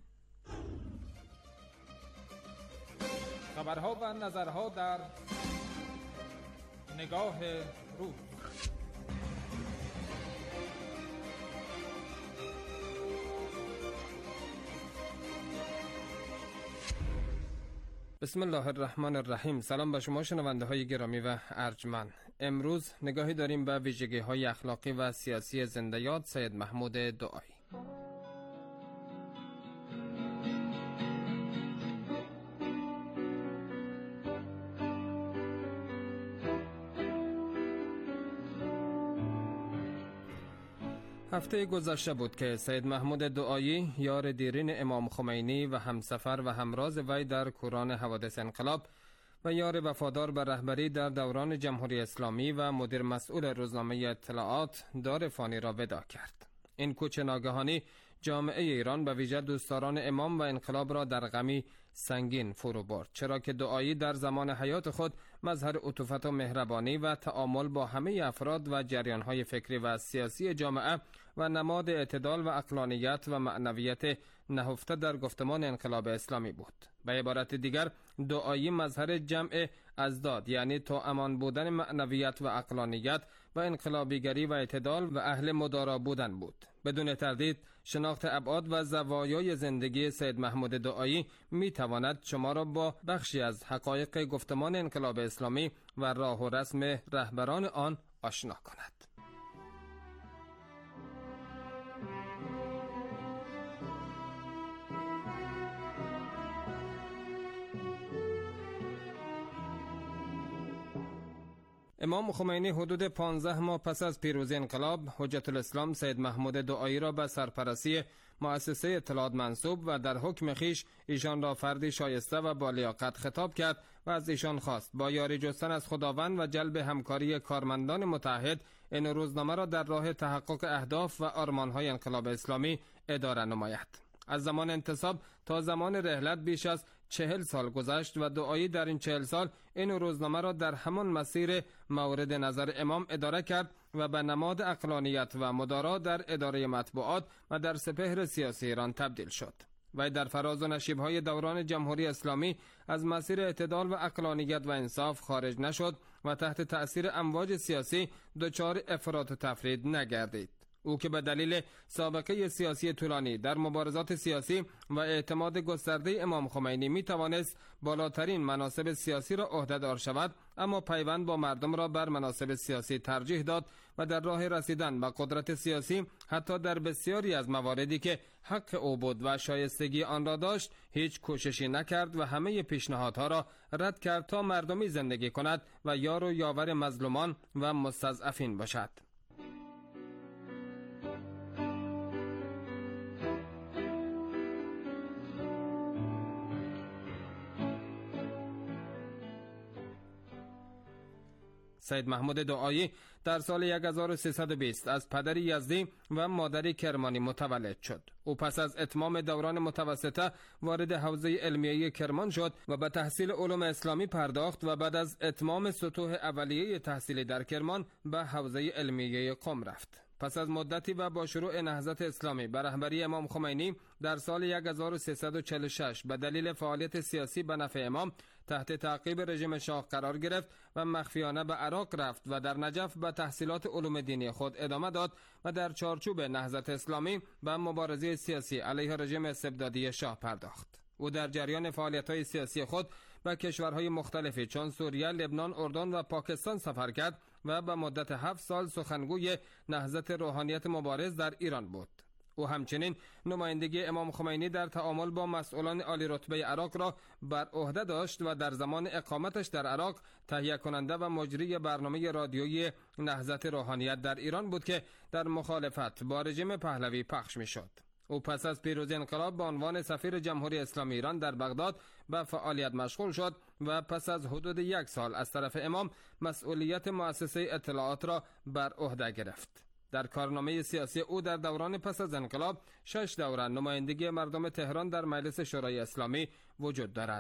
خبرها و نظرها در نگاه روز. بسم الله الرحمن الرحیم. سلام به شما شنونده های گرامی و ارجمند. امروز نگاهی داریم به ویژگی های اخلاقی و سیاسی زنده یاد سید محمود دعایی. هفته گذشته بود که سید محمود دعایی، یار دیرین امام خمینی و همسفر و همراز وی در کوران حوادث انقلاب و یار وفادار به رهبری در دوران جمهوری اسلامی و مدیر مسئول روزنامه اطلاعات، دار فانی را ودا کرد. این کوچ ناگهانی جامعه ایران به ویژه دوستداران امام و انقلاب را در غمی سنگین فرو برد، چرا که دعایی در زمان حیات خود مظهر عطوفت و مهربانی و تعامل با همه افراد و جریان‌های فکری و سیاسی جامعه و نماد اعتدال و عقلانیت و معنویت نهفته در گفتمان انقلاب اسلامی بود. به عبارت دیگر، دعایی مظهر جمع ازداد، یعنی تا امان بودن معنویت و عقلانیت و انقلابیگری و اعتدال و اهل مدارا بودن بود. بدون تردید شناخت ابعاد و زوایای زندگی سید محمود دعایی می تواند شما را با بخشی از حقایق گفتمان انقلاب اسلامی و راه و رسم رهبران آن آشنا کند. امام خمینی حدود پانزده ماه پس از پیروزی انقلاب، حجت الاسلام سید محمود دعایی را به سرپرستی مؤسسه اطلاعات منصوب و در حکم خیش ایشان را فردی شایسته و با لیاقت خطاب کرد و از ایشان خواست با یاری جستن از خداوند و جلب همکاری کارمندان متحد این روزنامه را در راه تحقق اهداف و آرمان‌های انقلاب اسلامی اداره نماید. از زمان انتصاب تا زمان رحلت بیش از چهل سال گذشت و دعایی در این چهل سال این روزنامه را در همان مسیر مورد نظر امام اداره کرد و به نماد عقلانیت و مدارا در اداره مطبوعات و در سپهر سیاسی ایران تبدیل شد. و در فراز و نشیب‌های دوران جمهوری اسلامی از مسیر اعتدال و عقلانیت و انصاف خارج نشد و تحت تأثیر امواج سیاسی دچار افراط و تفرید نگردید. او که به دلیل سابقه سیاسی طولانی در مبارزات سیاسی و اعتماد گسترده امام خمینی می توانست بالاترین مناصب سیاسی را عهده‌دار شود، اما پیوند با مردم را بر مناصب سیاسی ترجیح داد و در راه رسیدن به قدرت سیاسی حتی در بسیاری از مواردی که حق او بود و شایستگی آن را داشت هیچ کوششی نکرد و همه پیشنهادها را رد کرد تا مردمی زندگی کند و یار و یاور مظلومان و مستضعفین باشد. سید محمود دعایی در سال هزار و سیصد و بیست از پدری یزدی و مادری کرمانی متولد شد. او پس از اتمام دوران متوسطه وارد حوزه علمیه کرمان شد و به تحصیل علوم اسلامی پرداخت و بعد از اتمام سطوح اولیه تحصیلی در کرمان به حوزه علمیه قم رفت. پس از مدتی و با شروع نهضت اسلامی به رهبری امام خمینی در سال هزار و سیصد و چهل و شش به دلیل فعالیت سیاسی به نفع امام تحت تعقیب رژیم شاه قرار گرفت و مخفیانه به عراق رفت و در نجف به تحصیلات علوم دینی خود ادامه داد و در چارچوب نهضت اسلامی به مبارزه سیاسی علیه رژیم استبدادی شاه پرداخت. او در جریان فعالیت‌های سیاسی خود به کشورهای مختلفی چون سوریه، لبنان، اردن و پاکستان سفر کرد و به مدت هفت سال سخنگوی نهضت روحانیت مبارز در ایران بود. او همچنین نمایندگی امام خمینی در تعامل با مسئولان عالی رتبه عراق را بر عهده داشت و در زمان اقامتش در عراق تهیه کننده و مجری برنامه رادیویی نهضت روحانیت در ایران بود که در مخالفت با رژیم پهلوی پخش می‌شد. او پس از پیروزی انقلاب به عنوان سفیر جمهوری اسلامی ایران در بغداد به فعالیت مشغول شد و پس از حدود یک سال از طرف امام مسئولیت مؤسسه اطلاعات را بر عهده گرفت. در کارنامه سیاسی او در دوران پس از انقلاب شش دوره نمایندگی مردم تهران در مجلس شورای اسلامی وجود دارد.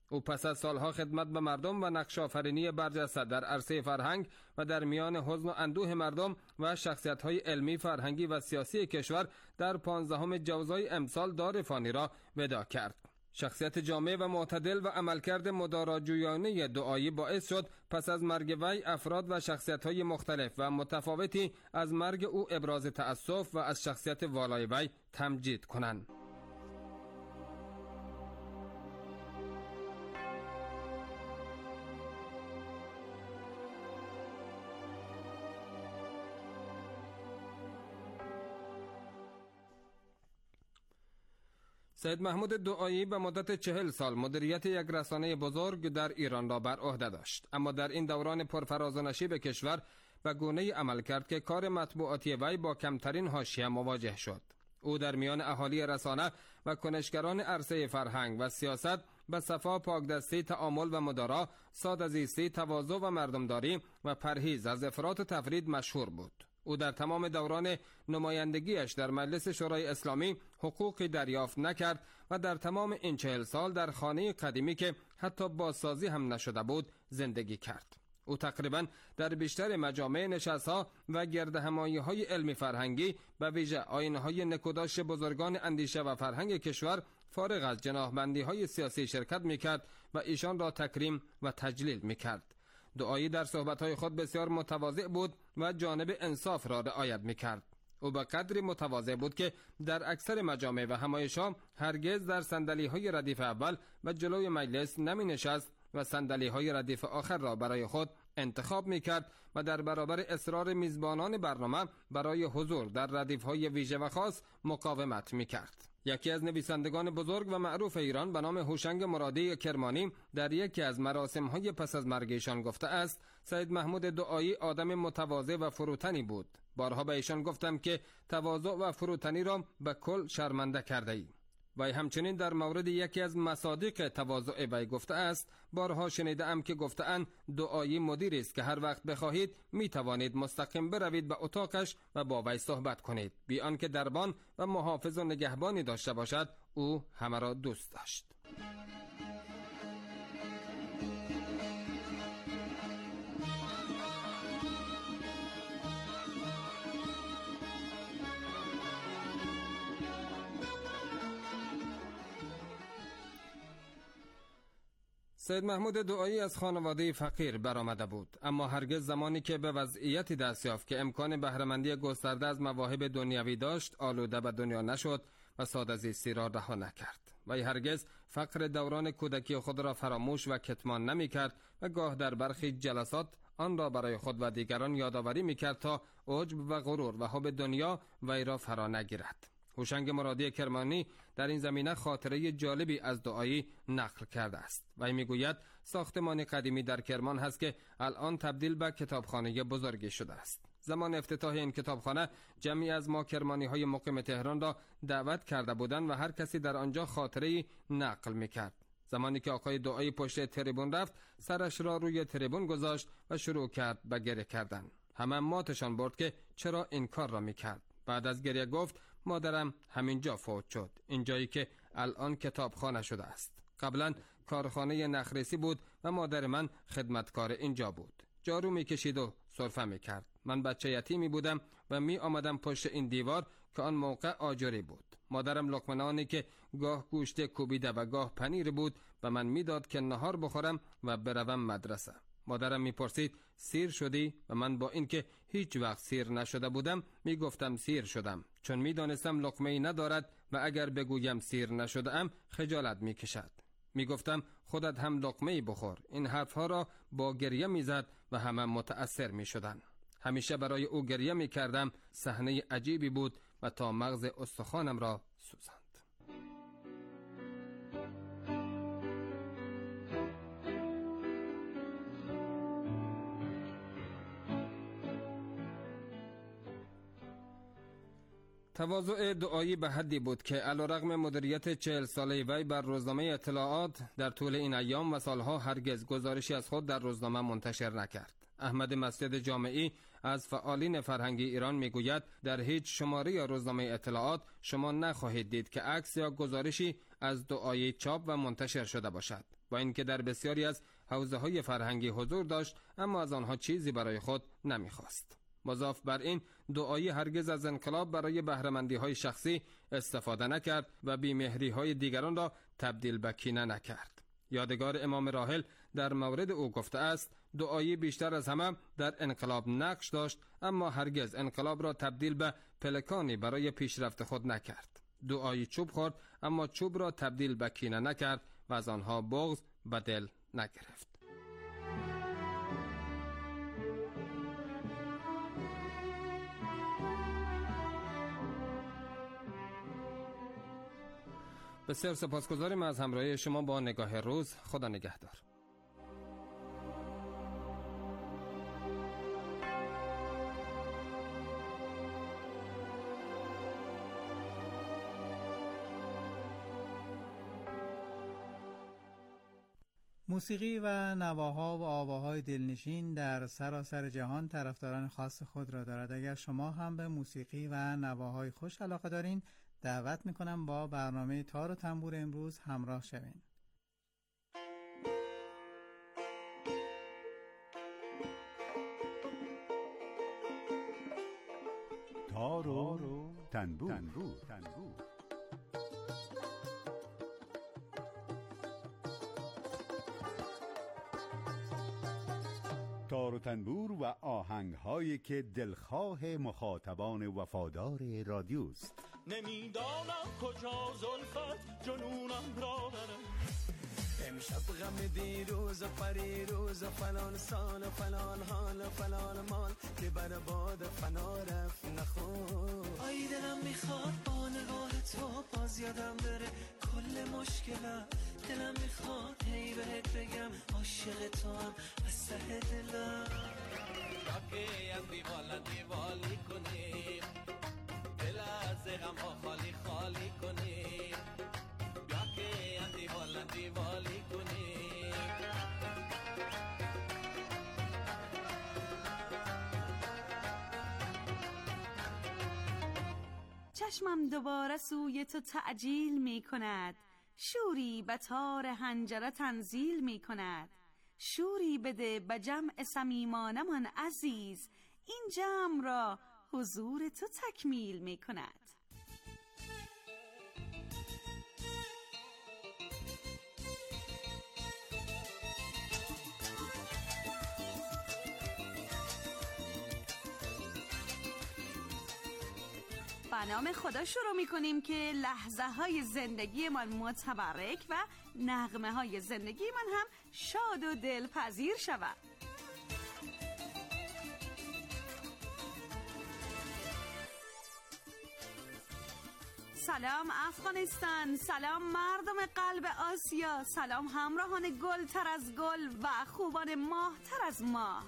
او پس از سالها خدمت به مردم و نقش آفرینی برجسته در عرصه فرهنگ و در میان حزن و اندوه مردم و شخصیت‌های علمی، فرهنگی و سیاسی کشور در پانزدهم جوزای امسال دار فانی را وداع کرد. شخصیت جامع و معتدل و عملکرد مداراجویانه دعایی باعث شد پس از مرگ وی افراد و شخصیت‌های مختلف و متفاوتی از مرگ او ابراز تأسف و از شخصیت والای وی تمجید کنند. سید محمود دعایی به مدت چهل سال مدیریت یک رسانه بزرگ در ایران را بر عهده داشت، اما در این دوران پرفراز و نشیب کشور و گونه‌ای عمل کرد که کار مطبوعاتی وی با کمترین حاشیه مواجه شد. او در میان اهالی رسانه و کنشگران عرصه فرهنگ و سیاست به صفا، پاکدستی، تعامل و مدارا، ساده‌زیستی، تواضع و مردمداری و پرهیز از افراط و تفرید مشهور بود. او در تمام دوران نمایندگیش در مجلس شورای اسلامی حقوقی دریافت نکرد و در تمام این چهل سال در خانه قدیمی که حتی بازسازی هم نشده بود زندگی کرد. او تقریبا در بیشتر مجامع، نشست‌ها و گردهمایی‌های علمی فرهنگی به ویژه آیین‌های نکوداش بزرگان اندیشه و فرهنگ کشور فارغ از جناحبندی‌های سیاسی شرکت می‌کرد و ایشان را تکریم و تجلیل می‌کرد. دعایی در صحبت‌های خود بسیار متواضع بود و جانب انصاف را رعایت می‌کرد. او به قدری متواضع بود که در اکثر مجامع و همایش‌ها هرگز در صندلی‌های ردیف اول و جلوی مجلس نمی‌نشست و صندلی‌های ردیف آخر را برای خود انتخاب می‌کرد و در برابر اصرار میزبانان برنامه برای حضور در ردیف‌های ویژه و خاص مقاومت می‌کرد. یکی از نویسندگان بزرگ و معروف ایران به نام هوشنگ مرادی کرمانی در یکی از مراسم‌های پس از مرگ ایشان گفته است: سید محمود دعایی آدم متواضع و فروتنی بود. بارها به ایشان گفتم که تواضع و فروتنی را به کل شرمنده کرده ای. وی همچنین در مورد یکی از مصادیق تواضع وی گفته است: بارها شنیده ام که گفته‌اند دعایی مدیری است که هر وقت بخواهید می توانید مستقیم بروید به اتاقش و با وی صحبت کنید، بی آنکه دربان و محافظ و نگهبانی داشته باشد. او همه را دوست داشت. سید محمود دعایی از خانواده فقیر برآمده بود، اما هرگز زمانی که به وضعیتی دست یافت که امکان بهره‌مندی گسترده از مواهب دنیوی داشت آلوده به دنیا نشد و ساده‌زیستی را رها نکرد. وی هرگز فقر دوران کودکی خود را فراموش و کتمان نمی کرد و گاه در برخی جلسات آن را برای خود و دیگران یادآوری می کرد تا عجب و غرور و حب دنیا وی را فرا نگیرد. هوشنگ مرادی کرمانی در این زمینه خاطره جالبی از دعایی نقل کرده است. وی میگوید ساختمان قدیمی در کرمان هست که الان تبدیل به کتابخانه بزرگی شده است. زمان افتتاح این کتابخانه جمعی از ما کرمانی های مقیم تهران را دعوت کرده بودند و هر کسی در آنجا خاطره نقل میکرد. زمانی که آقای دعایی پشت تریبون رفت، سرش را روی تریبون گذاشت و شروع کرد به گریه کردن. همه ماتشان برد که چرا این کار را میکرد. بعد از گریه گفت: مادرم همینجا فوت شد، اینجایی که الان کتابخانه شده است. قبلا کارخانه نخریسی بود و مادر من خدمتکار اینجا بود. جارو میکشید و سرفه میکرد. من بچه یتیمی بودم و می آمدم پشت این دیوار که آن موقع آجری بود. مادرم لقمه نانی که گاه گوشت کوبیده و گاه پنیر بود به من میداد که نهار بخورم و بروم مدرسه. مادرم میپرسید: سیر شدی؟ و من با اینکه هیچ وقت سیر نشده بودم میگفتم سیر شدم، چون میدانستم لقمه ای ندارد و اگر بگویم سیر نشده ام خجالت میکشد. میگفتم خودت هم لقمه ای بخور. این حرفها را با گریه میزد و همه متأثر میشدند. همیشه برای او گریه میکردم. صحنه عجیبی بود و تا مغز استخوانم را سوزاند. تواضع دعایی به حدی بود که علیرغم مدیریت چهل ساله وی بر روزنامه اطلاعات در طول این ایام و سالها هرگز گزارشی از خود در روزنامه منتشر نکرد. احمد مسجد جامعی از فعالین فرهنگی ایران میگوید در هیچ شماره یا روزنامه اطلاعات شما نخواهید دید که عکس یا گزارشی از دعای چاپ و منتشر شده باشد. با اینکه در بسیاری از حوزه‌های فرهنگی حضور داشت، اما از آنها چیزی برای خود نمی‌خواست. مضاف بر این، دعایی هرگز از انقلاب برای بهره‌مندی‌های شخصی استفاده نکرد و بی‌مهری‌های دیگران را تبدیل به کینه نکرد. یادگار امام راحل در مورد او گفته است: دعایی بیشتر از همه در انقلاب نقش داشت، اما هرگز انقلاب را تبدیل به پلکانی برای پیشرفت خود نکرد. دعایی چوب خورد، اما چوب را تبدیل به کینه نکرد و از آنها بغض به دل نگرفت. بسیار سپاسگزاریم از همراهی شما با نگاه روز. خدا نگهدار. موسیقی و نواها و آواهای دلنشین در سراسر جهان طرفداران خاص خود را دارد. اگر شما هم به موسیقی و نواهای خوش علاقه دارین، دعوت میکنم با برنامه تار و تنبور امروز همراه شوین. تار و تنبور, تنبور. تنبور. تار و تنبور و آهنگ‌هایی که دلخواه مخاطبان وفادار رادیوست. نمیدانم کجا زلفت جنونم را بره، امشب غم دیروز و پریروز و فلان سال و فلان حال و فلان مال که بر باد فنا رفت نخور. آی دلم میخواد با نگاه تو باز یادم بره کل مشکلم، دلم میخواد هی بهت بگم عاشق تو هم از ته دلم. راکی هم دیوالا دیوالی کنیم، دل از غم ها خالی خالی کنیم، راکی هم دیوالا دیوالی کنیم. چشمم دوباره سوی تو تعجیل می کند، شوری به تار حنجره تنزیل می کند. شوری بده به جمع صمیمانه من عزیز، این جمع را حضور تو تکمیل می کند. به نام خدا شروع می کنیم که لحظه های زندگی من متبرک و نغمه های زندگی من هم شاد و دلپذیر شود. سلام افغانستان، سلام مردم قلب آسیا، سلام همراهان گل تر از گل و خوبان ماه تر از ماه.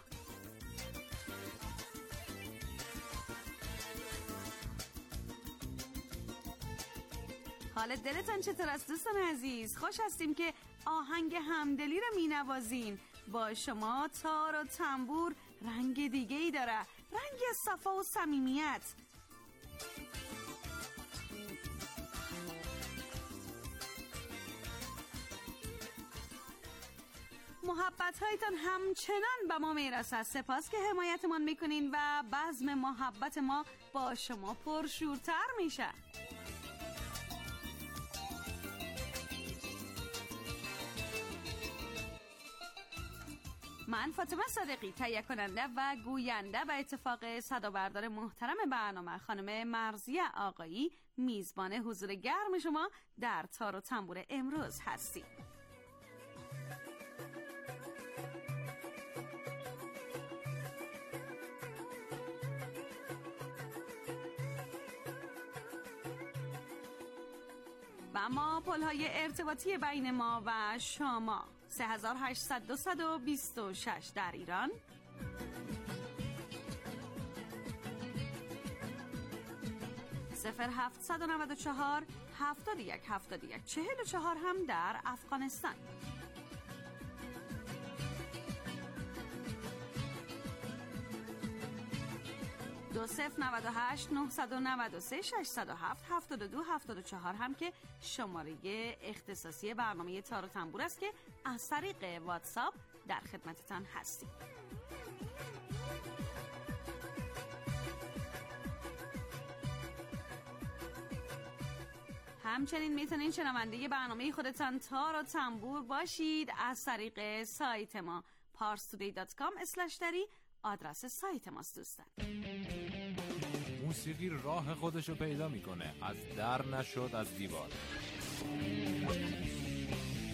حال دلتان چطور است دوستان عزیز؟ خوش هستیم که آهنگ همدلی رو می نوازیم. با شما تار و تنبور رنگ دیگه ای داره، رنگ صفا و صمیمیت. محبت هایتان همچنان به ما میرسد. سپاس که حمایتمان میکنین و بزم محبت ما با شما پرشورتر میشه. من فاطمه صادقی، تهیه کننده و گوینده و اتفاق صدابردار محترم برنامه خانم مرضیه آقایی، میزبان حضور گرم شما در تار و تنبور امروز هستیم. و ما پل‌های ارتباطی بین ما و شما سه هزار و هشتصد و بیست و شش در ایران، صفر هفتصد و نود و چهار هفتاد و یک هفتاد و یک چهل و چهار هم در افغانستان. دو صفر نود و هشت نه نه سه شش صفر هفت هفت دو هفت چهار هم که شماره اختصاصی برنامه تار و تنبور است که از طریق واتساپ در خدمتتان هستیم. همچنین میتونین شنونده برنامه خودتان تار و تنبور باشید از طریق سایت ما پارس تودی دات کام اسلش دری آدرس سایت ماست دوستان. موسیقی راه خودشو پیدا میکنه، از در نشد از دیوار.